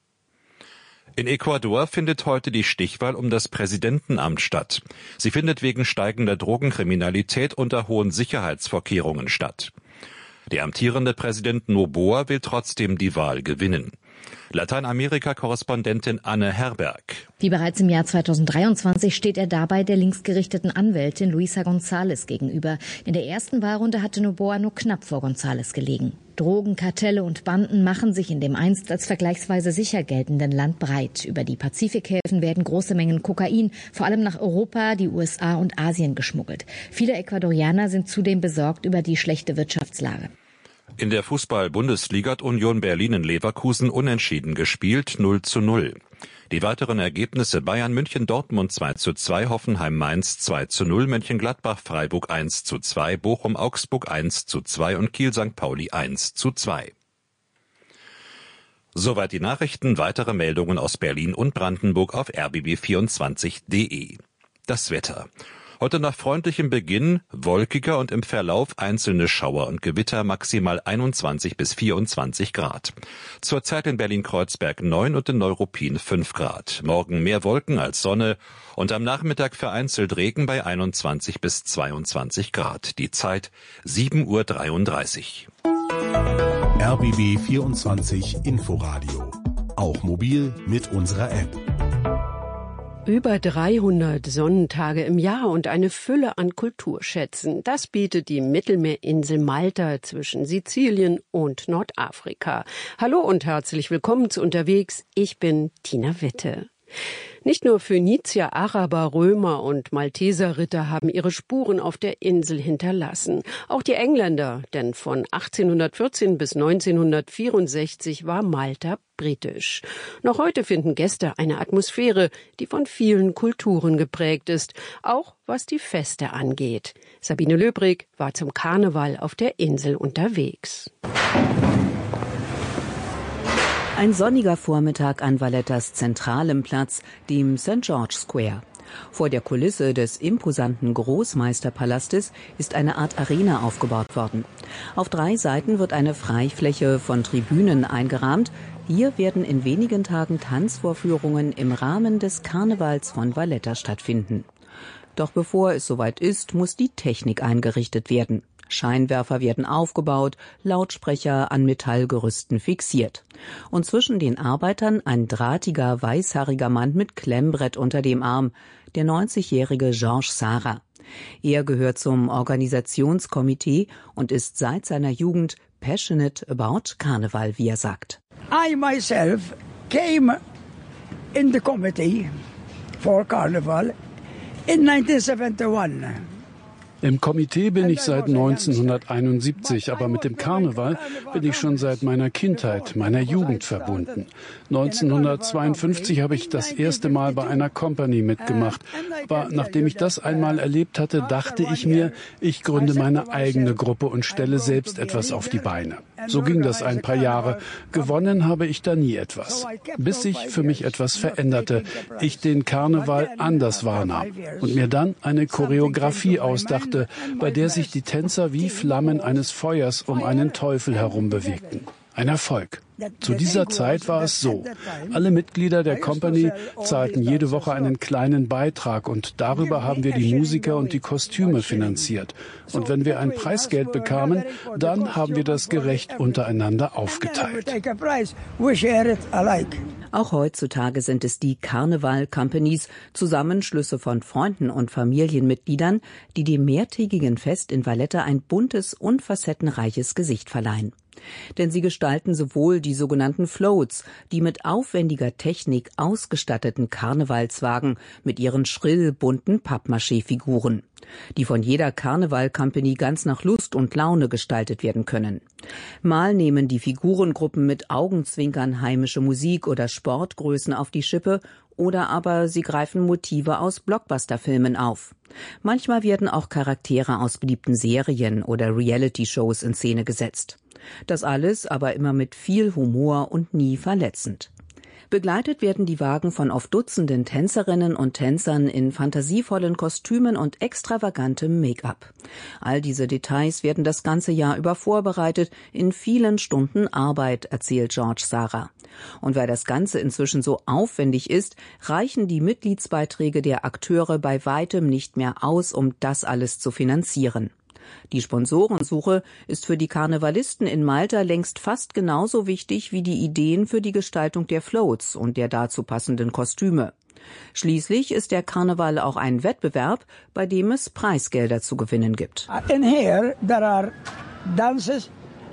In Ecuador findet heute die Stichwahl um das Präsidentenamt statt. Sie findet wegen steigender Drogenkriminalität unter hohen Sicherheitsvorkehrungen statt. Der amtierende Präsident Noboa will trotzdem die Wahl gewinnen. Lateinamerika-Korrespondentin Anne Herberg. Wie bereits im Jahr 2023 steht er dabei der linksgerichteten Anwältin Luisa González gegenüber. In der ersten Wahlrunde hatte Noboa nur knapp vor González gelegen. Drogenkartelle und Banden machen sich in dem einst als vergleichsweise sicher geltenden Land breit. Über die Pazifikhäfen werden große Mengen Kokain, vor allem nach Europa, die USA und Asien geschmuggelt. Viele Ecuadorianer sind zudem besorgt über die schlechte Wirtschaftslage. In der Fußball-Bundesliga hat Union Berlin in Leverkusen unentschieden gespielt, 0:0. Die weiteren Ergebnisse: Bayern München Dortmund 2:2, Hoffenheim Mainz 2:0, Mönchengladbach Freiburg 1:2, Bochum Augsburg 1:2 und Kiel St. Pauli 1:2. Soweit die Nachrichten. Weitere Meldungen aus Berlin und Brandenburg auf rbb24.de. Das Wetter. Heute nach freundlichem Beginn wolkiger und im Verlauf einzelne Schauer und Gewitter, maximal 21 bis 24 Grad. Zurzeit in Berlin-Kreuzberg 9 und in Neuruppin 5 Grad. Morgen mehr Wolken als Sonne und am Nachmittag vereinzelt Regen bei 21 bis 22 Grad. Die Zeit 7:33 Uhr. RBB 24 Inforadio. Auch mobil mit unserer App. Über 300 Sonnentage im Jahr und eine Fülle an Kulturschätzen. Das bietet die Mittelmeerinsel Malta zwischen Sizilien und Nordafrika. Hallo und herzlich willkommen zu Unterwegs. Ich bin Tina Witte. Nicht nur Phönizier, Araber, Römer und Malteser Ritter haben ihre Spuren auf der Insel hinterlassen. Auch die Engländer, denn von 1814 bis 1964 war Malta britisch. Noch heute finden Gäste eine Atmosphäre, die von vielen Kulturen geprägt ist, auch was die Feste angeht. Sabine Löbrig war zum Karneval auf der Insel unterwegs. Ein sonniger Vormittag an Vallettas zentralem Platz, dem St. George Square. Vor der Kulisse des imposanten Großmeisterpalastes ist eine Art Arena aufgebaut worden. Auf 3 Seiten wird eine Freifläche von Tribünen eingerahmt. Hier werden in wenigen Tagen Tanzvorführungen im Rahmen des Karnevals von Valletta stattfinden. Doch bevor es soweit ist, muss die Technik eingerichtet werden. Scheinwerfer werden aufgebaut, Lautsprecher an Metallgerüsten fixiert. Und zwischen den Arbeitern ein drahtiger, weißhaariger Mann mit Klemmbrett unter dem Arm, der 90-jährige Georges Sara. Er gehört zum Organisationskomitee und ist seit seiner Jugend passionate about Karneval, wie er sagt. I myself came in the committee for Carnival in 1971. Im Komitee bin ich seit 1971, aber mit dem Karneval bin ich schon seit meiner Kindheit, meiner Jugend verbunden. 1952 habe ich das erste Mal bei einer Company mitgemacht. Aber nachdem ich das einmal erlebt hatte, dachte ich mir, ich gründe meine eigene Gruppe und stelle selbst etwas auf die Beine. So ging das ein paar Jahre. Gewonnen habe ich da nie etwas. Bis sich für mich etwas veränderte, ich den Karneval anders wahrnahm und mir dann eine Choreografie ausdachte, bei der sich die Tänzer wie Flammen eines Feuers um einen Teufel herum bewegten. Ein Erfolg. Zu dieser Zeit war es so. Alle Mitglieder der Company zahlten jede Woche einen kleinen Beitrag und darüber haben wir die Musiker und die Kostüme finanziert. Und wenn wir ein Preisgeld bekamen, dann haben wir das gerecht untereinander aufgeteilt. Auch heutzutage sind es die Karneval-Companies, Zusammenschlüsse von Freunden und Familienmitgliedern, die dem mehrtägigen Fest in Valletta ein buntes und facettenreiches Gesicht verleihen. Denn sie gestalten sowohl die sogenannten Floats, die mit aufwendiger Technik ausgestatteten Karnevalswagen mit ihren schrill bunten Pappmaché-Figuren, die von jeder Karneval-Company ganz nach Lust und Laune gestaltet werden können. Mal nehmen die Figurengruppen mit Augenzwinkern heimische Musik oder Sportgrößen auf die Schippe, oder aber sie greifen Motive aus Blockbuster-Filmen auf. Manchmal werden auch Charaktere aus beliebten Serien oder Reality-Shows in Szene gesetzt. Das alles aber immer mit viel Humor und nie verletzend. Begleitet werden die Wagen von oft Dutzenden Tänzerinnen und Tänzern in fantasievollen Kostümen und extravagantem Make-up. All diese Details werden das ganze Jahr über vorbereitet, in vielen Stunden Arbeit, erzählt Georges Sara. Und weil das Ganze inzwischen so aufwendig ist, reichen die Mitgliedsbeiträge der Akteure bei weitem nicht mehr aus, um das alles zu finanzieren. Die Sponsorensuche ist für die Karnevalisten in Malta längst fast genauso wichtig wie die Ideen für die Gestaltung der Floats und der dazu passenden Kostüme. Schließlich ist der Karneval auch ein Wettbewerb, bei dem es Preisgelder zu gewinnen gibt. In here there are dances.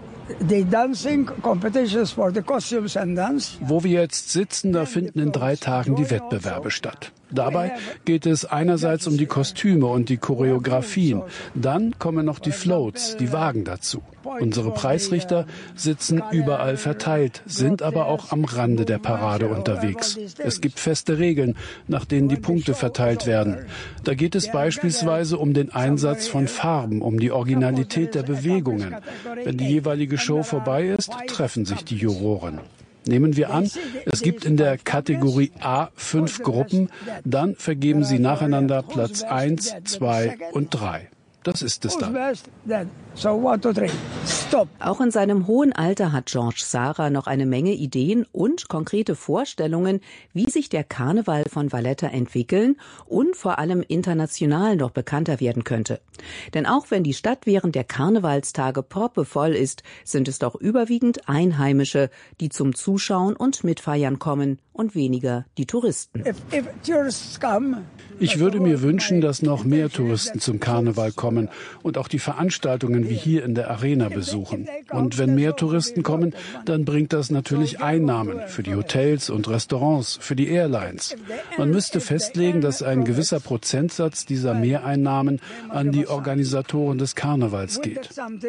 The dancing competitions for the costumes and dance. Wo wir jetzt sitzen, da finden in 3 Tagen die Wettbewerbe statt. Dabei geht es einerseits um die Kostüme und die Choreografien. Dann kommen noch die Floats, die Wagen dazu. Unsere Preisrichter sitzen überall verteilt, sind aber auch am Rande der Parade unterwegs. Es gibt feste Regeln, nach denen die Punkte verteilt werden. Da geht es beispielsweise um den Einsatz von Farben, um die Originalität der Bewegungen. Wenn die jeweilige Show vorbei ist, treffen sich die Juroren. Nehmen wir an, es gibt in der Kategorie A 5 Gruppen, dann vergeben sie nacheinander Platz 1, 2 und 3. Das ist es dann. Auch in seinem hohen Alter hat Georges Sara noch eine Menge Ideen und konkrete Vorstellungen, wie sich der Karneval von Valletta entwickeln und vor allem international noch bekannter werden könnte. Denn auch wenn die Stadt während der Karnevalstage proppevoll ist, sind es doch überwiegend Einheimische, die zum Zuschauen und Mitfeiern kommen und weniger die Touristen. Ich würde mir wünschen, dass noch mehr Touristen zum Karneval kommen und auch die Veranstaltungen wie hier in der Arena besuchen. Und wenn mehr Touristen kommen, dann bringt das natürlich Einnahmen für die Hotels und Restaurants, für die Airlines. Man müsste festlegen, dass ein gewisser Prozentsatz dieser Mehreinnahmen an die Organisatoren des Karnevals geht.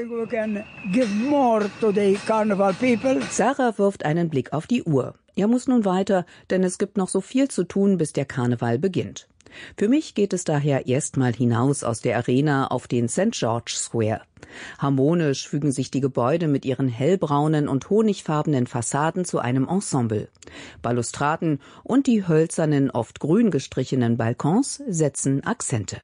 Sara wirft einen Blick auf die Uhr. Er muss nun weiter, denn es gibt noch so viel zu tun, bis der Karneval beginnt. Für mich geht es daher erstmal hinaus aus der Arena auf den St. George Square. Harmonisch fügen sich die Gebäude mit ihren hellbraunen und honigfarbenen Fassaden zu einem Ensemble. Balustraden und die hölzernen, oft grün gestrichenen Balkons setzen Akzente.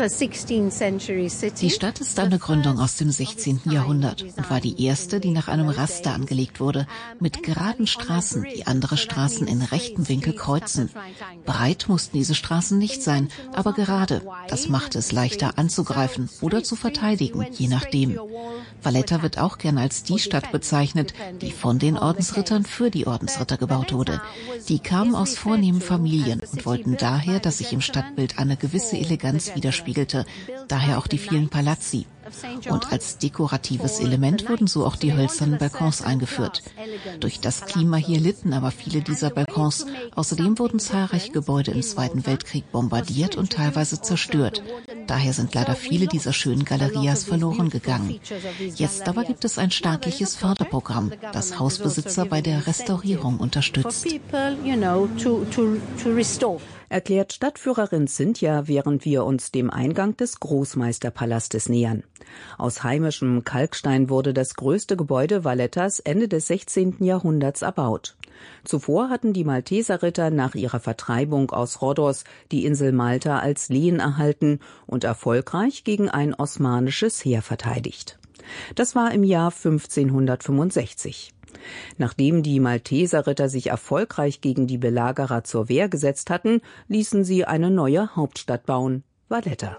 Die Stadt ist eine Gründung aus dem 16. Jahrhundert und war die erste, die nach einem Raster angelegt wurde, mit geraden Straßen, die andere Straßen in rechtem Winkel kreuzen. Breit mussten diese Straßen nicht sein, aber gerade. Das machte es leichter anzugreifen oder zu verteidigen, je nachdem. Valletta wird auch gern als die Stadt bezeichnet, die von den Ordensrittern für die Ordensritter gebaut wurde. Die kamen aus vornehmen Familien und wollten daher, dass sich im Stadtbild eine gewisse Eleganz widerspiegelte, daher auch die vielen Palazzi. Und als dekoratives Element wurden so auch die hölzernen Balkons eingeführt. Durch das Klima hier litten aber viele dieser Balkons. Außerdem wurden zahlreiche Gebäude im Zweiten Weltkrieg bombardiert und teilweise zerstört. Daher sind leider viele dieser schönen Gallerias verloren gegangen. Jetzt aber gibt es ein staatliches Förderprogramm, das Hausbesitzer bei der Restaurierung unterstützt. Erklärt Stadtführerin Cynthia, während wir uns dem Eingang des Großmeisterpalastes nähern. Aus heimischem Kalkstein wurde das größte Gebäude Vallettas Ende des 16. Jahrhunderts erbaut. Zuvor hatten die Malteserritter nach ihrer Vertreibung aus Rhodos die Insel Malta als Lehen erhalten und erfolgreich gegen ein osmanisches Heer verteidigt. Das war im Jahr 1565. Nachdem die Malteserritter sich erfolgreich gegen die Belagerer zur Wehr gesetzt hatten, ließen sie eine neue Hauptstadt bauen, Valletta.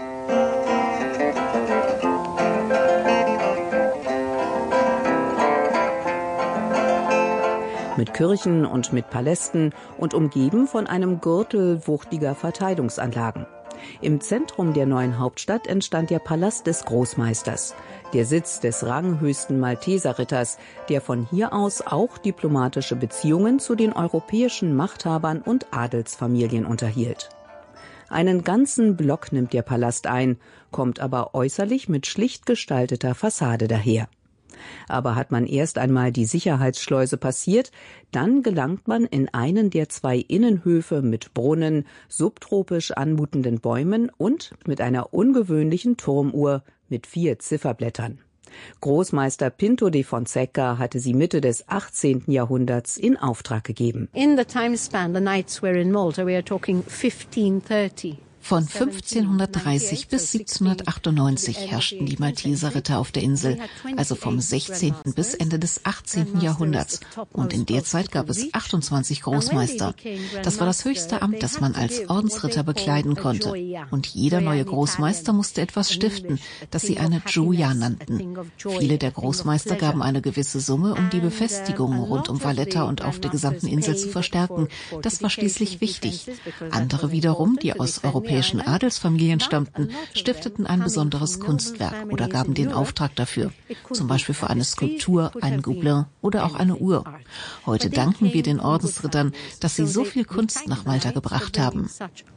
Mit Kirchen und mit Palästen und umgeben von einem Gürtel wuchtiger Verteidigungsanlagen. Im Zentrum der neuen Hauptstadt entstand der Palast des Großmeisters, der Sitz des ranghöchsten Malteserritters, der von hier aus auch diplomatische Beziehungen zu den europäischen Machthabern und Adelsfamilien unterhielt. Einen ganzen Block nimmt der Palast ein, kommt aber äußerlich mit schlicht gestalteter Fassade daher. Aber hat man erst einmal die Sicherheitsschleuse passiert, dann gelangt man in einen der zwei Innenhöfe mit Brunnen, subtropisch anmutenden Bäumen und mit einer ungewöhnlichen Turmuhr mit 4 Zifferblättern. Großmeister Pinto de Fonseca hatte sie Mitte des 18. Jahrhunderts in Auftrag gegeben. In the time span the knights were in Malta, we are talking 1530. Von 1530 bis 1798 herrschten die Malteserritter auf der Insel, also vom 16. bis Ende des 18. Jahrhunderts. Und in der Zeit gab es 28 Großmeister. Das war das höchste Amt, das man als Ordensritter bekleiden konnte. Und jeder neue Großmeister musste etwas stiften, das sie eine Gioia nannten. Viele der Großmeister gaben eine gewisse Summe, um die Befestigungen rund um Valletta und auf der gesamten Insel zu verstärken. Das war schließlich wichtig. Andere wiederum, die aus europäischen Adelsfamilien stammten, stifteten ein besonderes Kunstwerk oder gaben den Auftrag dafür, zum Beispiel für eine Skulptur, einen Gobelin oder auch eine Uhr. Heute danken wir den Ordensrittern, dass sie so viel Kunst nach Malta gebracht haben.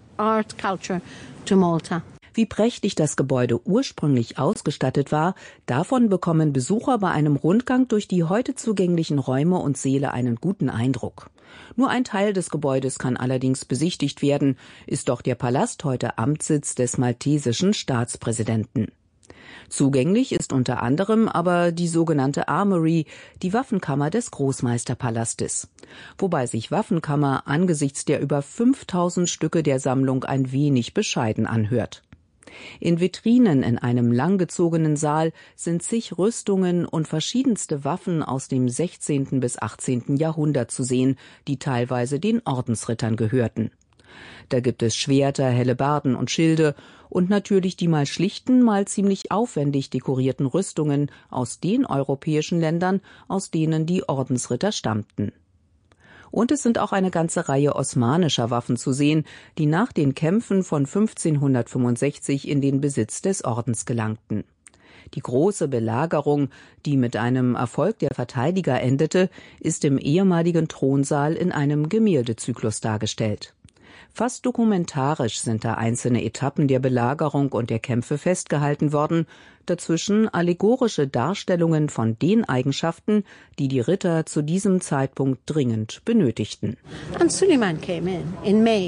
Wie prächtig das Gebäude ursprünglich ausgestattet war, davon bekommen Besucher bei einem Rundgang durch die heute zugänglichen Räume und Säle einen guten Eindruck. Nur ein Teil des Gebäudes kann allerdings besichtigt werden, ist doch der Palast heute Amtssitz des maltesischen Staatspräsidenten. Zugänglich ist unter anderem aber die sogenannte Armory, die Waffenkammer des Großmeisterpalastes. Wobei sich Waffenkammer angesichts der über 5000 Stücke der Sammlung ein wenig bescheiden anhört. In Vitrinen in einem langgezogenen Saal sind zig Rüstungen und verschiedenste Waffen aus dem 16. bis 18. Jahrhundert zu sehen, die teilweise den Ordensrittern gehörten. Da gibt es Schwerter, Hellebarden und Schilde und natürlich die mal schlichten, mal ziemlich aufwendig dekorierten Rüstungen aus den europäischen Ländern, aus denen die Ordensritter stammten. Und es sind auch eine ganze Reihe osmanischer Waffen zu sehen, die nach den Kämpfen von 1565 in den Besitz des Ordens gelangten. Die große Belagerung, die mit einem Erfolg der Verteidiger endete, ist im ehemaligen Thronsaal in einem Gemäldezyklus dargestellt. Fast dokumentarisch sind da einzelne Etappen der Belagerung und der Kämpfe festgehalten worden, dazwischen allegorische Darstellungen von den Eigenschaften, die die Ritter zu diesem Zeitpunkt dringend benötigten. And Suleiman came in May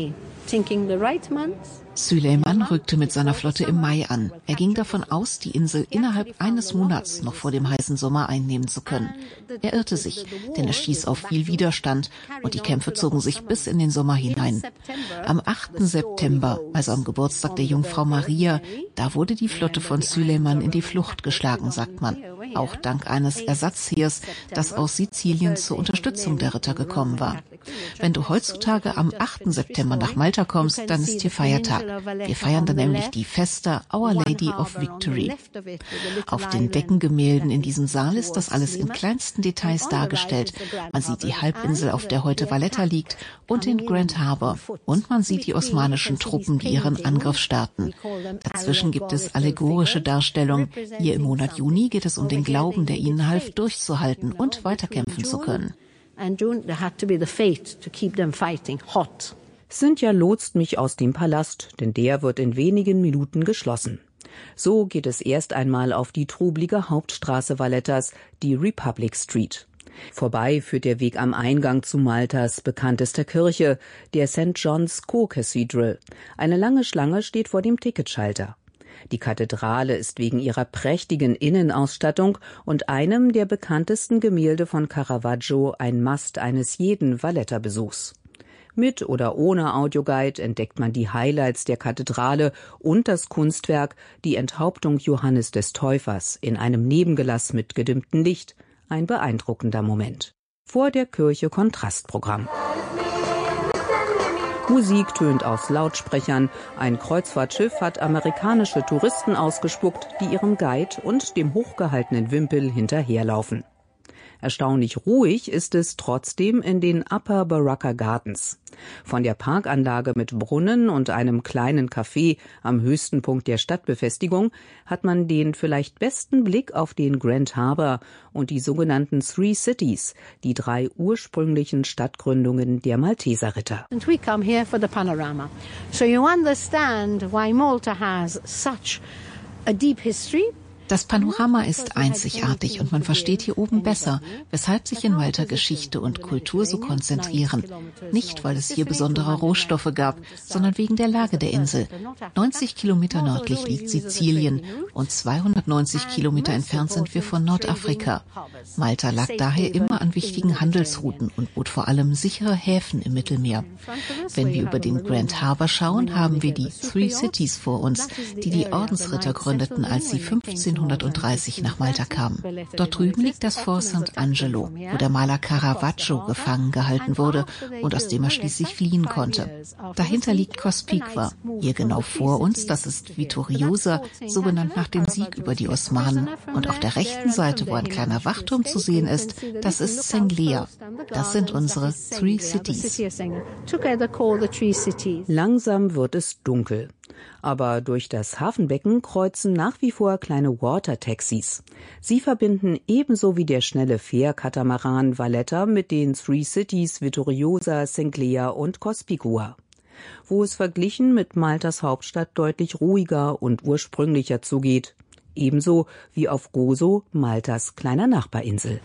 thinking the right months. Süleyman rückte mit seiner Flotte im Mai an. Er ging davon aus, die Insel innerhalb eines Monats noch vor dem heißen Sommer einnehmen zu können. Er irrte sich, denn er stieß auf viel Widerstand und die Kämpfe zogen sich bis in den Sommer hinein. Am 8. September, also am Geburtstag der Jungfrau Maria, da wurde die Flotte von Süleyman in die Flucht geschlagen, sagt man. Auch dank eines Ersatzheers, das aus Sizilien zur Unterstützung der Ritter gekommen war. Wenn du heutzutage am 8. September nach Malta kommst, dann ist hier Feiertag. Wir feiern dann nämlich die Festa Our Lady of Victory. Auf den Deckengemälden in diesem Saal ist das alles in kleinsten Details dargestellt. Man sieht die Halbinsel, auf der heute Valletta liegt, und den Grand Harbour. Und man sieht die osmanischen Truppen, die ihren Angriff starten. Dazwischen gibt es allegorische Darstellungen. Hier im Monat Juni geht es um den Glauben, der ihnen half, durchzuhalten und weiterkämpfen zu können. Cynthia lotst mich aus dem Palast, denn der wird in wenigen Minuten geschlossen. So geht es erst einmal auf die trubelige Hauptstraße Vallettas, die Republic Street. Vorbei führt der Weg am Eingang zu Maltas bekanntester Kirche, der St. John's Co-Cathedral. Eine lange Schlange steht vor dem Ticketschalter. Die Kathedrale ist wegen ihrer prächtigen Innenausstattung und einem der bekanntesten Gemälde von Caravaggio ein Must eines jeden Valletta-Besuchs. Mit oder ohne Audioguide entdeckt man die Highlights der Kathedrale und das Kunstwerk, die Enthauptung Johannes des Täufers, in einem Nebengelass mit gedimmtem Licht. Ein beeindruckender Moment. Vor der Kirche Kontrastprogramm. Musik tönt aus Lautsprechern. Ein Kreuzfahrtschiff hat amerikanische Touristen ausgespuckt, die ihrem Guide und dem hochgehaltenen Wimpel hinterherlaufen. Erstaunlich ruhig ist es trotzdem in den Upper Baraka Gardens. Von der Parkanlage mit Brunnen und einem kleinen Café am höchsten Punkt der Stadtbefestigung hat man den vielleicht besten Blick auf den Grand Harbour und die sogenannten Three Cities, die 3 ursprünglichen Stadtgründungen der Malteserritter. And we come here for the panorama. So you understand why Malta has such a deep history. Das Panorama ist einzigartig und man versteht hier oben besser, weshalb sich in Malta Geschichte und Kultur so konzentrieren. Nicht, weil es hier besondere Rohstoffe gab, sondern wegen der Lage der Insel. 90 Kilometer nördlich liegt Sizilien und 290 Kilometer entfernt sind wir von Nordafrika. Malta lag daher immer an wichtigen Handelsrouten und bot vor allem sichere Häfen im Mittelmeer. Wenn wir über den Grand Harbour schauen, haben wir die Three Cities vor uns, die die Ordensritter gründeten, als sie 1530 nach Malta kamen. Dort drüben liegt das Fort Sant'Angelo, wo der Maler Caravaggio gefangen gehalten wurde und aus dem er schließlich fliehen konnte. Dahinter liegt Cospigua. Hier genau vor uns, das ist Vittoriosa, so benannt nach dem Sieg über die Osmanen. Und auf der rechten Seite, wo ein kleiner Wachturm zu sehen ist, das ist Senglea. Das sind unsere Three Cities. Langsam wird es dunkel. Aber durch das Hafenbecken kreuzen nach wie vor kleine Water-Taxis. Sie verbinden ebenso wie der schnelle Fährkatamaran Valletta mit den Three Cities Vittoriosa, Senglea und Cospigua, wo es verglichen mit Maltas Hauptstadt deutlich ruhiger und ursprünglicher zugeht. Ebenso wie auf Gozo, Maltas kleiner Nachbarinsel.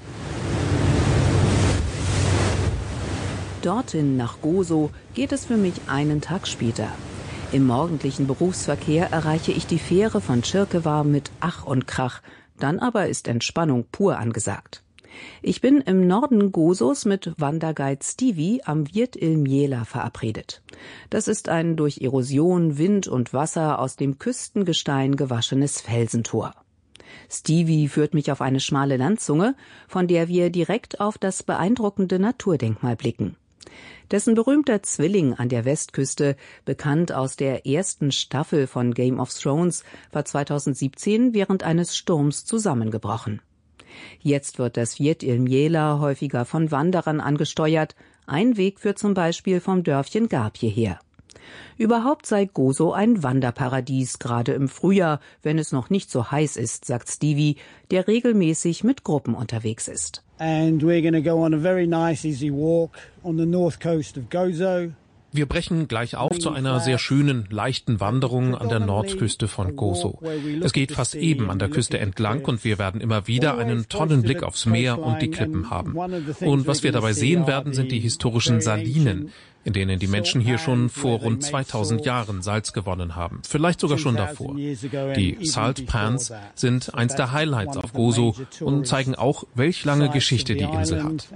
Dorthin nach Gozo geht es für mich einen Tag später. Im morgendlichen Berufsverkehr erreiche ich die Fähre von Čirkeva mit Ach und Krach, dann aber ist Entspannung pur angesagt. Ich bin im Norden Gozos mit Wanderguide Stevie am Viet il Miela verabredet. Das ist ein durch Erosion, Wind und Wasser aus dem Küstengestein gewaschenes Felsentor. Stevie führt mich auf eine schmale Landzunge, von der wir direkt auf das beeindruckende Naturdenkmal blicken. Dessen berühmter Zwilling an der Westküste, bekannt aus der ersten Staffel von Game of Thrones, war 2017 während eines Sturms zusammengebrochen. Jetzt wird das Viet il Miela häufiger von Wanderern angesteuert. Ein Weg führt zum Beispiel vom Dörfchen Gab hierher. Überhaupt sei Gozo ein Wanderparadies, gerade im Frühjahr, wenn es noch nicht so heiß ist, sagt Stevie, der regelmäßig mit Gruppen unterwegs ist. And we're going to go on a very nice easy walk on the north coast of Gozo. Wir brechen gleich auf zu einer sehr schönen, leichten Wanderung an der Nordküste von Gozo. Es geht fast eben an der Küste entlang und wir werden immer wieder einen tollen Blick aufs Meer und die Klippen haben. Und was wir dabei sehen werden, sind die historischen Salinen, in denen die Menschen hier schon vor rund 2000 Jahren Salz gewonnen haben, vielleicht sogar schon davor. Die Salt Pans sind eins der Highlights auf Gozo und zeigen auch, welch lange Geschichte die Insel hat.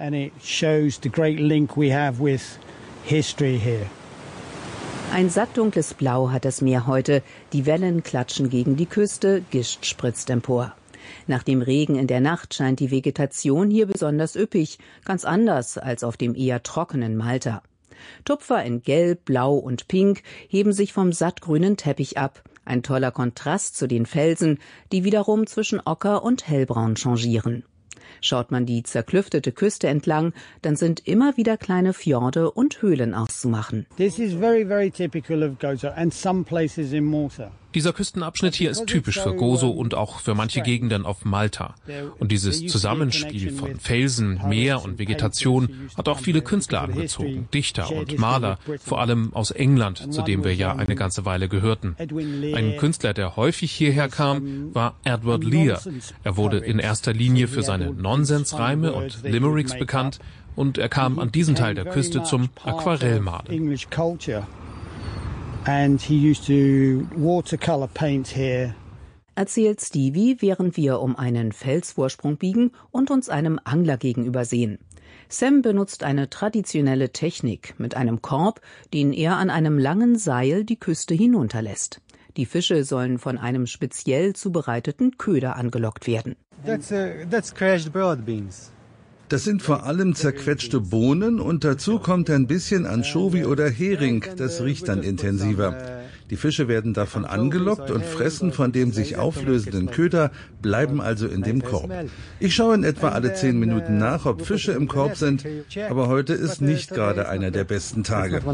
Ein sattdunkles Blau hat das Meer heute. Die Wellen klatschen gegen die Küste, Gischt spritzt empor. Nach dem Regen in der Nacht scheint die Vegetation hier besonders üppig, ganz anders als auf dem eher trockenen Malta. Tupfer in Gelb, Blau und Pink heben sich vom sattgrünen Teppich ab. Ein toller Kontrast zu den Felsen, die wiederum zwischen Ocker und Hellbraun changieren. Schaut man die zerklüftete Küste entlang, dann sind immer wieder kleine Fjorde und Höhlen auszumachen. Dieser Küstenabschnitt hier ist typisch für Gozo und auch für manche Gegenden auf Malta. Und dieses Zusammenspiel von Felsen, Meer und Vegetation hat auch viele Künstler angezogen, Dichter und Maler, vor allem aus England, zu dem wir ja eine ganze Weile gehörten. Ein Künstler, der häufig hierher kam, war Edward Lear. Er wurde in erster Linie für seine Nonsensreime und Limericks bekannt und er kam an diesen Teil der Küste zum Aquarellmalen. And he used to watercolor paint here. Erzählt Stevie, während wir um einen Felsvorsprung biegen und uns einem Angler gegenübersehen. Sam benutzt eine traditionelle Technik mit einem Korb, den er an einem langen Seil die Küste hinunterlässt. Die Fische sollen von einem speziell zubereiteten Köder angelockt werden. That's crushed broad beans. Das sind vor allem zerquetschte Bohnen und dazu kommt ein bisschen Anchovy oder Hering, das riecht dann intensiver. Die Fische werden davon angelockt und fressen von dem sich auflösenden Köder, bleiben also in dem Korb. Ich schaue in etwa alle 10 Minuten nach, ob Fische im Korb sind, aber heute ist nicht gerade einer der besten Tage.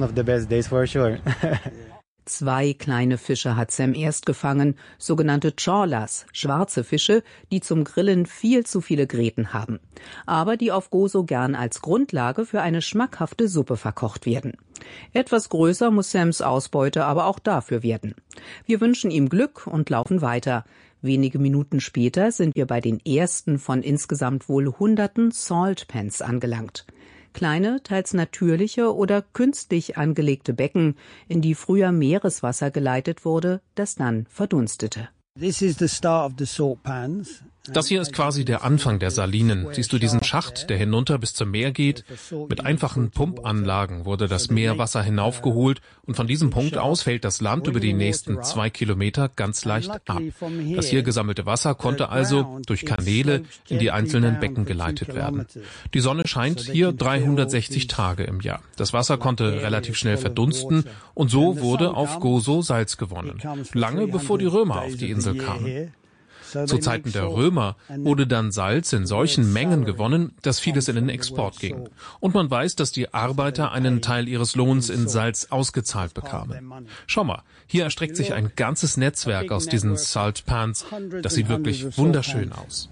2 kleine Fische hat Sam erst gefangen, sogenannte Chawlas, schwarze Fische, die zum Grillen viel zu viele Gräten haben, aber die auf Gozo gern als Grundlage für eine schmackhafte Suppe verkocht werden. Etwas größer muss Sams Ausbeute aber auch dafür werden. Wir wünschen ihm Glück und laufen weiter. Wenige Minuten später sind wir bei den ersten von insgesamt wohl Hunderten Salt Pans angelangt. Kleine, teils natürliche oder künstlich angelegte Becken, in die früher Meereswasser geleitet wurde, das dann verdunstete. This is the start of the salt pans. Das hier ist quasi der Anfang der Salinen. Siehst du diesen Schacht, der hinunter bis zum Meer geht? Mit einfachen Pumpanlagen wurde das Meerwasser hinaufgeholt und von diesem Punkt aus fällt das Land über die nächsten 2 Kilometer ganz leicht ab. Das hier gesammelte Wasser konnte also durch Kanäle in die einzelnen Becken geleitet werden. Die Sonne scheint hier 360 Tage im Jahr. Das Wasser konnte relativ schnell verdunsten und so wurde auf Gozo Salz gewonnen. Lange bevor die Römer auf die Insel kamen. Zu Zeiten der Römer wurde dann Salz in solchen Mengen gewonnen, dass vieles in den Export ging. Und man weiß, dass die Arbeiter einen Teil ihres Lohns in Salz ausgezahlt bekamen. Schau mal, hier erstreckt sich ein ganzes Netzwerk aus diesen Salt Pans. Das sieht wirklich wunderschön aus.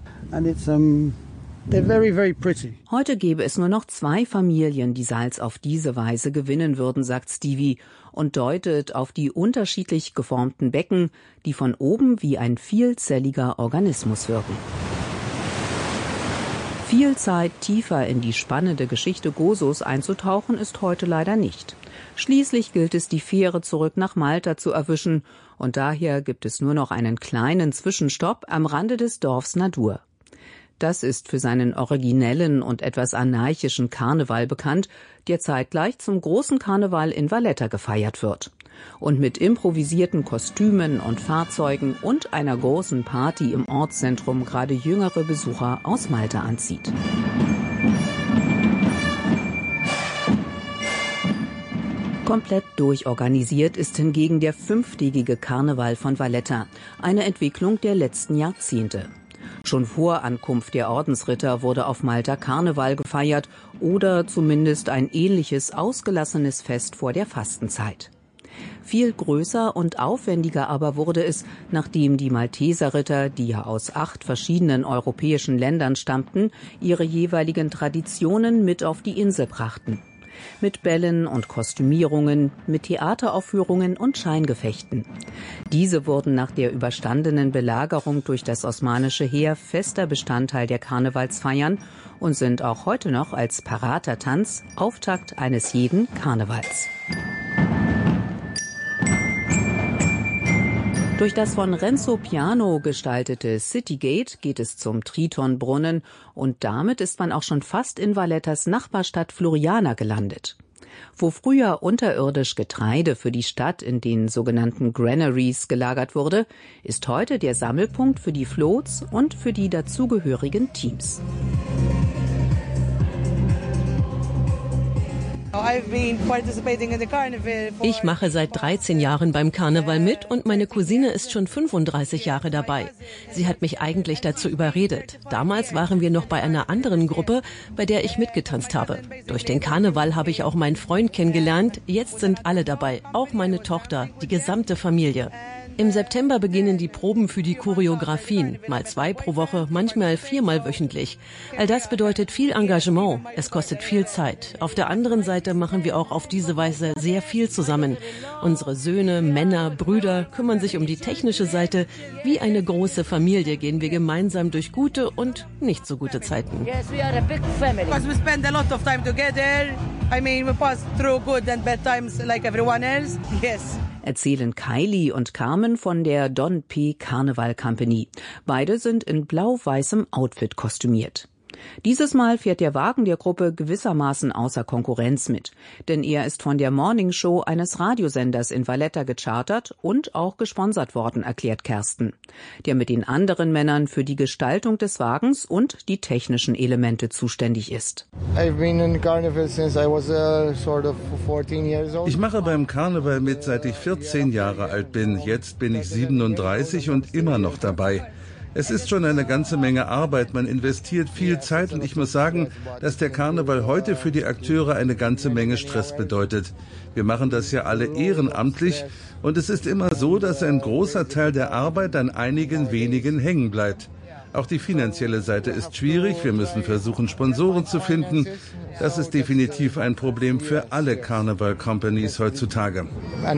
Heute gäbe es nur noch 2 Familien, die Salz auf diese Weise gewinnen würden, sagt Stevie und deutet auf die unterschiedlich geformten Becken, die von oben wie ein vielzelliger Organismus wirken. Viel Zeit, tiefer in die spannende Geschichte Gozos einzutauchen, ist heute leider nicht. Schließlich gilt es, die Fähre zurück nach Malta zu erwischen und daher gibt es nur noch einen kleinen Zwischenstopp am Rande des Dorfs Nadur. Das ist für seinen originellen und etwas anarchischen Karneval bekannt, der zeitgleich zum großen Karneval in Valletta gefeiert wird und mit improvisierten Kostümen und Fahrzeugen und einer großen Party im Ortszentrum gerade jüngere Besucher aus Malta anzieht. Komplett durchorganisiert ist hingegen der 5-tägige Karneval von Valletta, eine Entwicklung der letzten Jahrzehnte. Schon vor Ankunft der Ordensritter wurde auf Malta Karneval gefeiert oder zumindest ein ähnliches ausgelassenes Fest vor der Fastenzeit. Viel größer und aufwendiger aber wurde es, nachdem die Malteserritter, die ja aus 8 verschiedenen europäischen Ländern stammten, ihre jeweiligen Traditionen mit auf die Insel brachten. Mit Bällen und Kostümierungen, mit Theateraufführungen und Scheingefechten. Diese wurden nach der überstandenen Belagerung durch das osmanische Heer fester Bestandteil der Karnevalsfeiern und sind auch heute noch als Paratertanz Auftakt eines jeden Karnevals. Durch das von Renzo Piano gestaltete Citygate geht es zum Tritonbrunnen und damit ist man auch schon fast in Vallettas Nachbarstadt Floriana gelandet. Wo früher unterirdisch Getreide für die Stadt in den sogenannten Granaries gelagert wurde, ist heute der Sammelpunkt für die Floats und für die dazugehörigen Teams. Ich mache seit 13 Jahren beim Karneval mit und meine Cousine ist schon 35 Jahre dabei. Sie hat mich eigentlich dazu überredet. Damals waren wir noch bei einer anderen Gruppe, bei der ich mitgetanzt habe. Durch den Karneval habe ich auch meinen Freund kennengelernt. Jetzt sind alle dabei, auch meine Tochter, die gesamte Familie. Im September beginnen die Proben für die Choreografien, mal 2 pro Woche, manchmal 4-mal wöchentlich. All das bedeutet viel Engagement, es kostet viel Zeit. Auf der anderen Seite machen wir auch auf diese Weise sehr viel zusammen. Unsere Söhne, Männer, Brüder kümmern sich um die technische Seite. Wie eine große Familie gehen wir gemeinsam durch gute und nicht so gute Zeiten. Yes, we are a big family. Because we spend a lot of time together. I mean, we pass through good and bad times like everyone else. Yes. Erzählen Kylie und Carmen von der Don P. Carnival Company. Beide sind in blau-weißem Outfit kostümiert. Dieses Mal fährt der Wagen der Gruppe gewissermaßen außer Konkurrenz mit. Denn er ist von der Morningshow eines Radiosenders in Valletta gechartert und auch gesponsert worden, erklärt Kersten, der mit den anderen Männern für die Gestaltung des Wagens und die technischen Elemente zuständig ist. Ich mache beim Karneval mit, seit ich 14 Jahre alt bin. Jetzt bin ich 37 und immer noch dabei. Es ist schon eine ganze Menge Arbeit, man investiert viel Zeit und ich muss sagen, dass der Karneval heute für die Akteure eine ganze Menge Stress bedeutet. Wir machen das ja alle ehrenamtlich und es ist immer so, dass ein großer Teil der Arbeit an einigen wenigen hängen bleibt. Auch die finanzielle Seite ist schwierig, wir müssen versuchen, Sponsoren zu finden. Das ist definitiv ein Problem für alle Carnival-Companies heutzutage.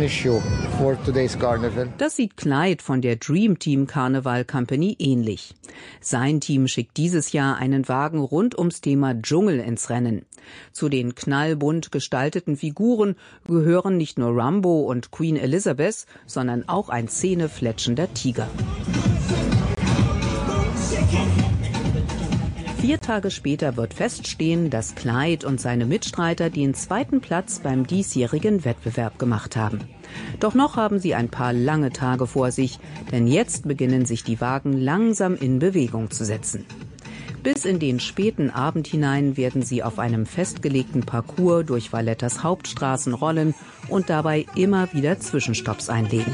Das sieht Clyde von der Dream Team Carnival Company ähnlich. Sein Team schickt dieses Jahr einen Wagen rund ums Thema Dschungel ins Rennen. Zu den knallbunt gestalteten Figuren gehören nicht nur Rambo und Queen Elizabeth, sondern auch ein zähnefletschender Tiger. 4 Tage später wird feststehen, dass Clyde und seine Mitstreiter den 2. Platz beim diesjährigen Wettbewerb gemacht haben. Doch noch haben sie ein paar lange Tage vor sich, denn jetzt beginnen sich die Wagen langsam in Bewegung zu setzen. Bis in den späten Abend hinein werden sie auf einem festgelegten Parcours durch Vallettas Hauptstraßen rollen und dabei immer wieder Zwischenstopps einlegen.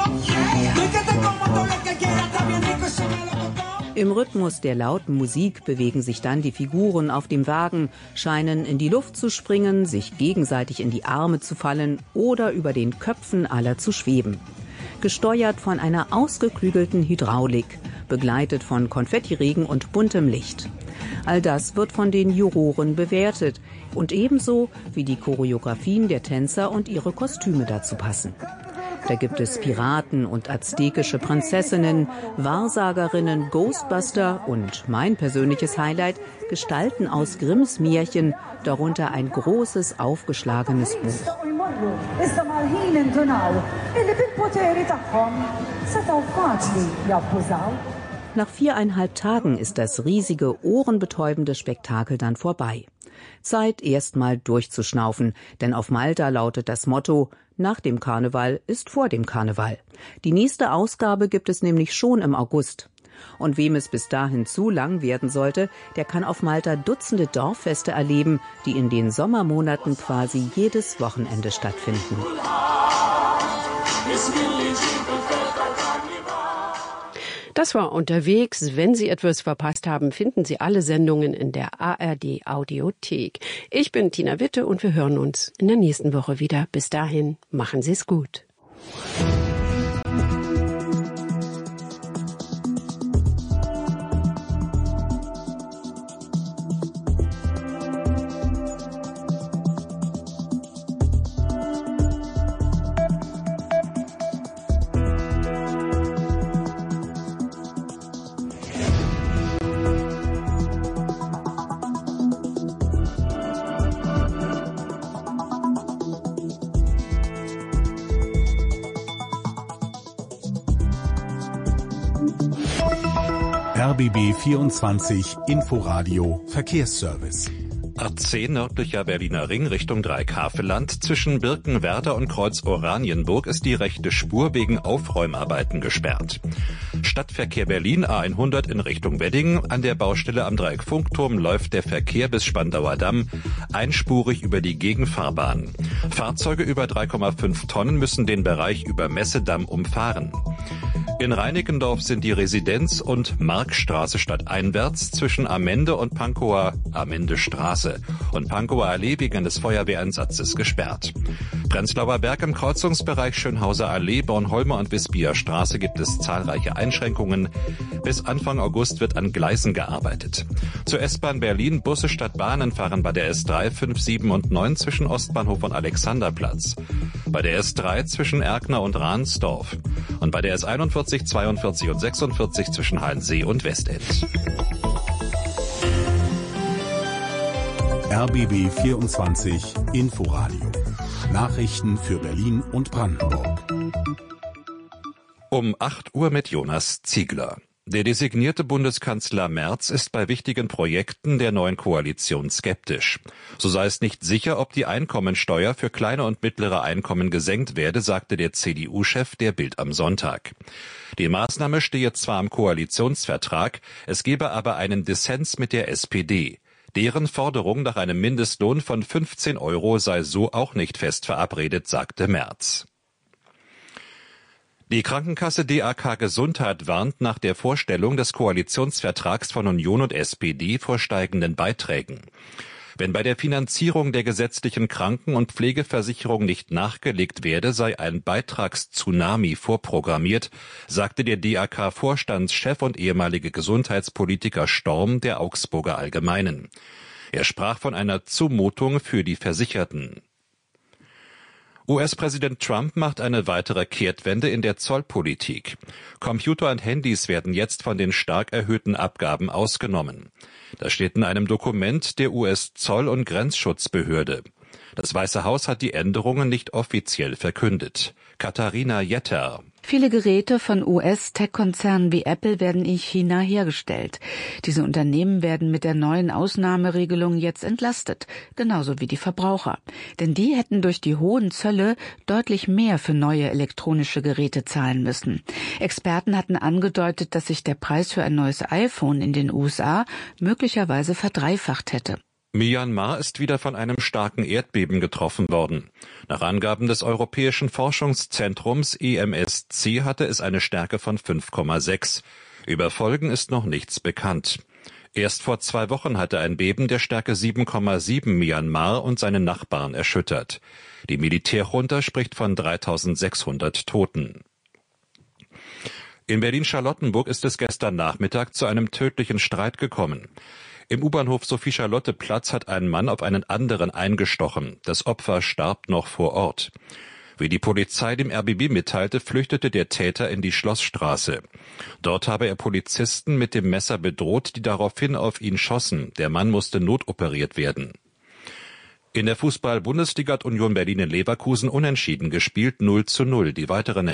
Im Rhythmus der lauten Musik bewegen sich dann die Figuren auf dem Wagen, scheinen in die Luft zu springen, sich gegenseitig in die Arme zu fallen oder über den Köpfen aller zu schweben. Gesteuert von einer ausgeklügelten Hydraulik, begleitet von Konfettiregen und buntem Licht. All das wird von den Juroren bewertet und ebenso wie die Choreografien der Tänzer und ihre Kostüme dazu passen. Da gibt es Piraten und aztekische Prinzessinnen, Wahrsagerinnen, Ghostbuster und mein persönliches Highlight, Gestalten aus Grimms Märchen, darunter ein großes, aufgeschlagenes Buch. Nach 4,5 Tagen ist das riesige, ohrenbetäubende Spektakel dann vorbei. Zeit, erstmal durchzuschnaufen, denn auf Malta lautet das Motto: Nach dem Karneval ist vor dem Karneval. Die nächste Ausgabe gibt es nämlich schon im August. Und wem es bis dahin zu lang werden sollte, der kann auf Malta Dutzende Dorffeste erleben, die in den Sommermonaten quasi jedes Wochenende stattfinden. Das war unterwegs. Wenn Sie etwas verpasst haben, finden Sie alle Sendungen in der ARD Audiothek. Ich bin Tina Witte und wir hören uns in der nächsten Woche wieder. Bis dahin, machen Sie es gut. RBB 24 Inforadio Verkehrsservice. A10 nördlicher Berliner Ring Richtung Dreieck-Havelland. Zwischen Birkenwerder und Kreuz Oranienburg ist die rechte Spur wegen Aufräumarbeiten gesperrt. Stadtverkehr Berlin A100 in Richtung Wedding. An der Baustelle am Dreieck-Funkturm läuft der Verkehr bis Spandauer Damm einspurig über die Gegenfahrbahn. Fahrzeuge über 3,5 Tonnen müssen den Bereich über Messedamm umfahren. In Reinickendorf sind die Residenz- und Markstraße stadteinwärts zwischen Amende und Pankower Straße und Pankower Allee wegen des Feuerwehreinsatzes gesperrt. Prenzlauer Berg im Kreuzungsbereich Schönhauser Allee, Bornholmer und Wispierer Straße gibt es zahlreiche Einschränkungen. Bis Anfang August wird an Gleisen gearbeitet. Zur S-Bahn Berlin, Busse statt Bahnen fahren bei der S3, 5, 7 und 9 zwischen Ostbahnhof und Alexanderplatz. Bei der S3 zwischen Erkner und Ransdorf. Und bei der S41, 42 und 46 zwischen Halensee und Westend. RBB 24 Inforadio. Nachrichten für Berlin und Brandenburg. Um 8 Uhr mit Jonas Ziegler. Der designierte Bundeskanzler Merz ist bei wichtigen Projekten der neuen Koalition skeptisch. So sei es nicht sicher, ob die Einkommensteuer für kleine und mittlere Einkommen gesenkt werde, sagte der CDU-Chef der Bild am Sonntag. Die Maßnahme stehe zwar im Koalitionsvertrag, es gebe aber einen Dissens mit der SPD. Deren Forderung nach einem Mindestlohn von 15 € sei so auch nicht fest verabredet, sagte Merz. Die Krankenkasse DAK Gesundheit warnt nach der Vorstellung des Koalitionsvertrags von Union und SPD vor steigenden Beiträgen. Wenn bei der Finanzierung der gesetzlichen Kranken- und Pflegeversicherung nicht nachgelegt werde, sei ein Beitragstsunami vorprogrammiert, sagte der DAK-Vorstandschef und ehemalige Gesundheitspolitiker Storm der Augsburger Allgemeinen. Er sprach von einer Zumutung für die Versicherten. US-Präsident Trump macht eine weitere Kehrtwende in der Zollpolitik. Computer und Handys werden jetzt von den stark erhöhten Abgaben ausgenommen. Das steht in einem Dokument der US-Zoll- und Grenzschutzbehörde. Das Weiße Haus hat die Änderungen nicht offiziell verkündet. Katharina Jetter. Viele Geräte von US-Tech-Konzernen wie Apple werden in China hergestellt. Diese Unternehmen werden mit der neuen Ausnahmeregelung jetzt entlastet, genauso wie die Verbraucher. Denn die hätten durch die hohen Zölle deutlich mehr für neue elektronische Geräte zahlen müssen. Experten hatten angedeutet, dass sich der Preis für ein neues iPhone in den USA möglicherweise verdreifacht hätte. Myanmar ist wieder von einem starken Erdbeben getroffen worden. Nach Angaben des Europäischen Forschungszentrums EMSC hatte es eine Stärke von 5,6. Über Folgen ist noch nichts bekannt. Erst vor 2 Wochen hatte ein Beben der Stärke 7,7 Myanmar und seine Nachbarn erschüttert. Die Militärjunta spricht von 3.600 Toten. In Berlin-Charlottenburg ist es gestern Nachmittag zu einem tödlichen Streit gekommen. Im U-Bahnhof Sophie-Charlotte-Platz hat ein Mann auf einen anderen eingestochen. Das Opfer starb noch vor Ort. Wie die Polizei dem RBB mitteilte, flüchtete der Täter in die Schlossstraße. Dort habe er Polizisten mit dem Messer bedroht, die daraufhin auf ihn schossen. Der Mann musste notoperiert werden. In der Fußball-Bundesliga hat Union Berlin in Leverkusen unentschieden gespielt, 0:0. Die weiteren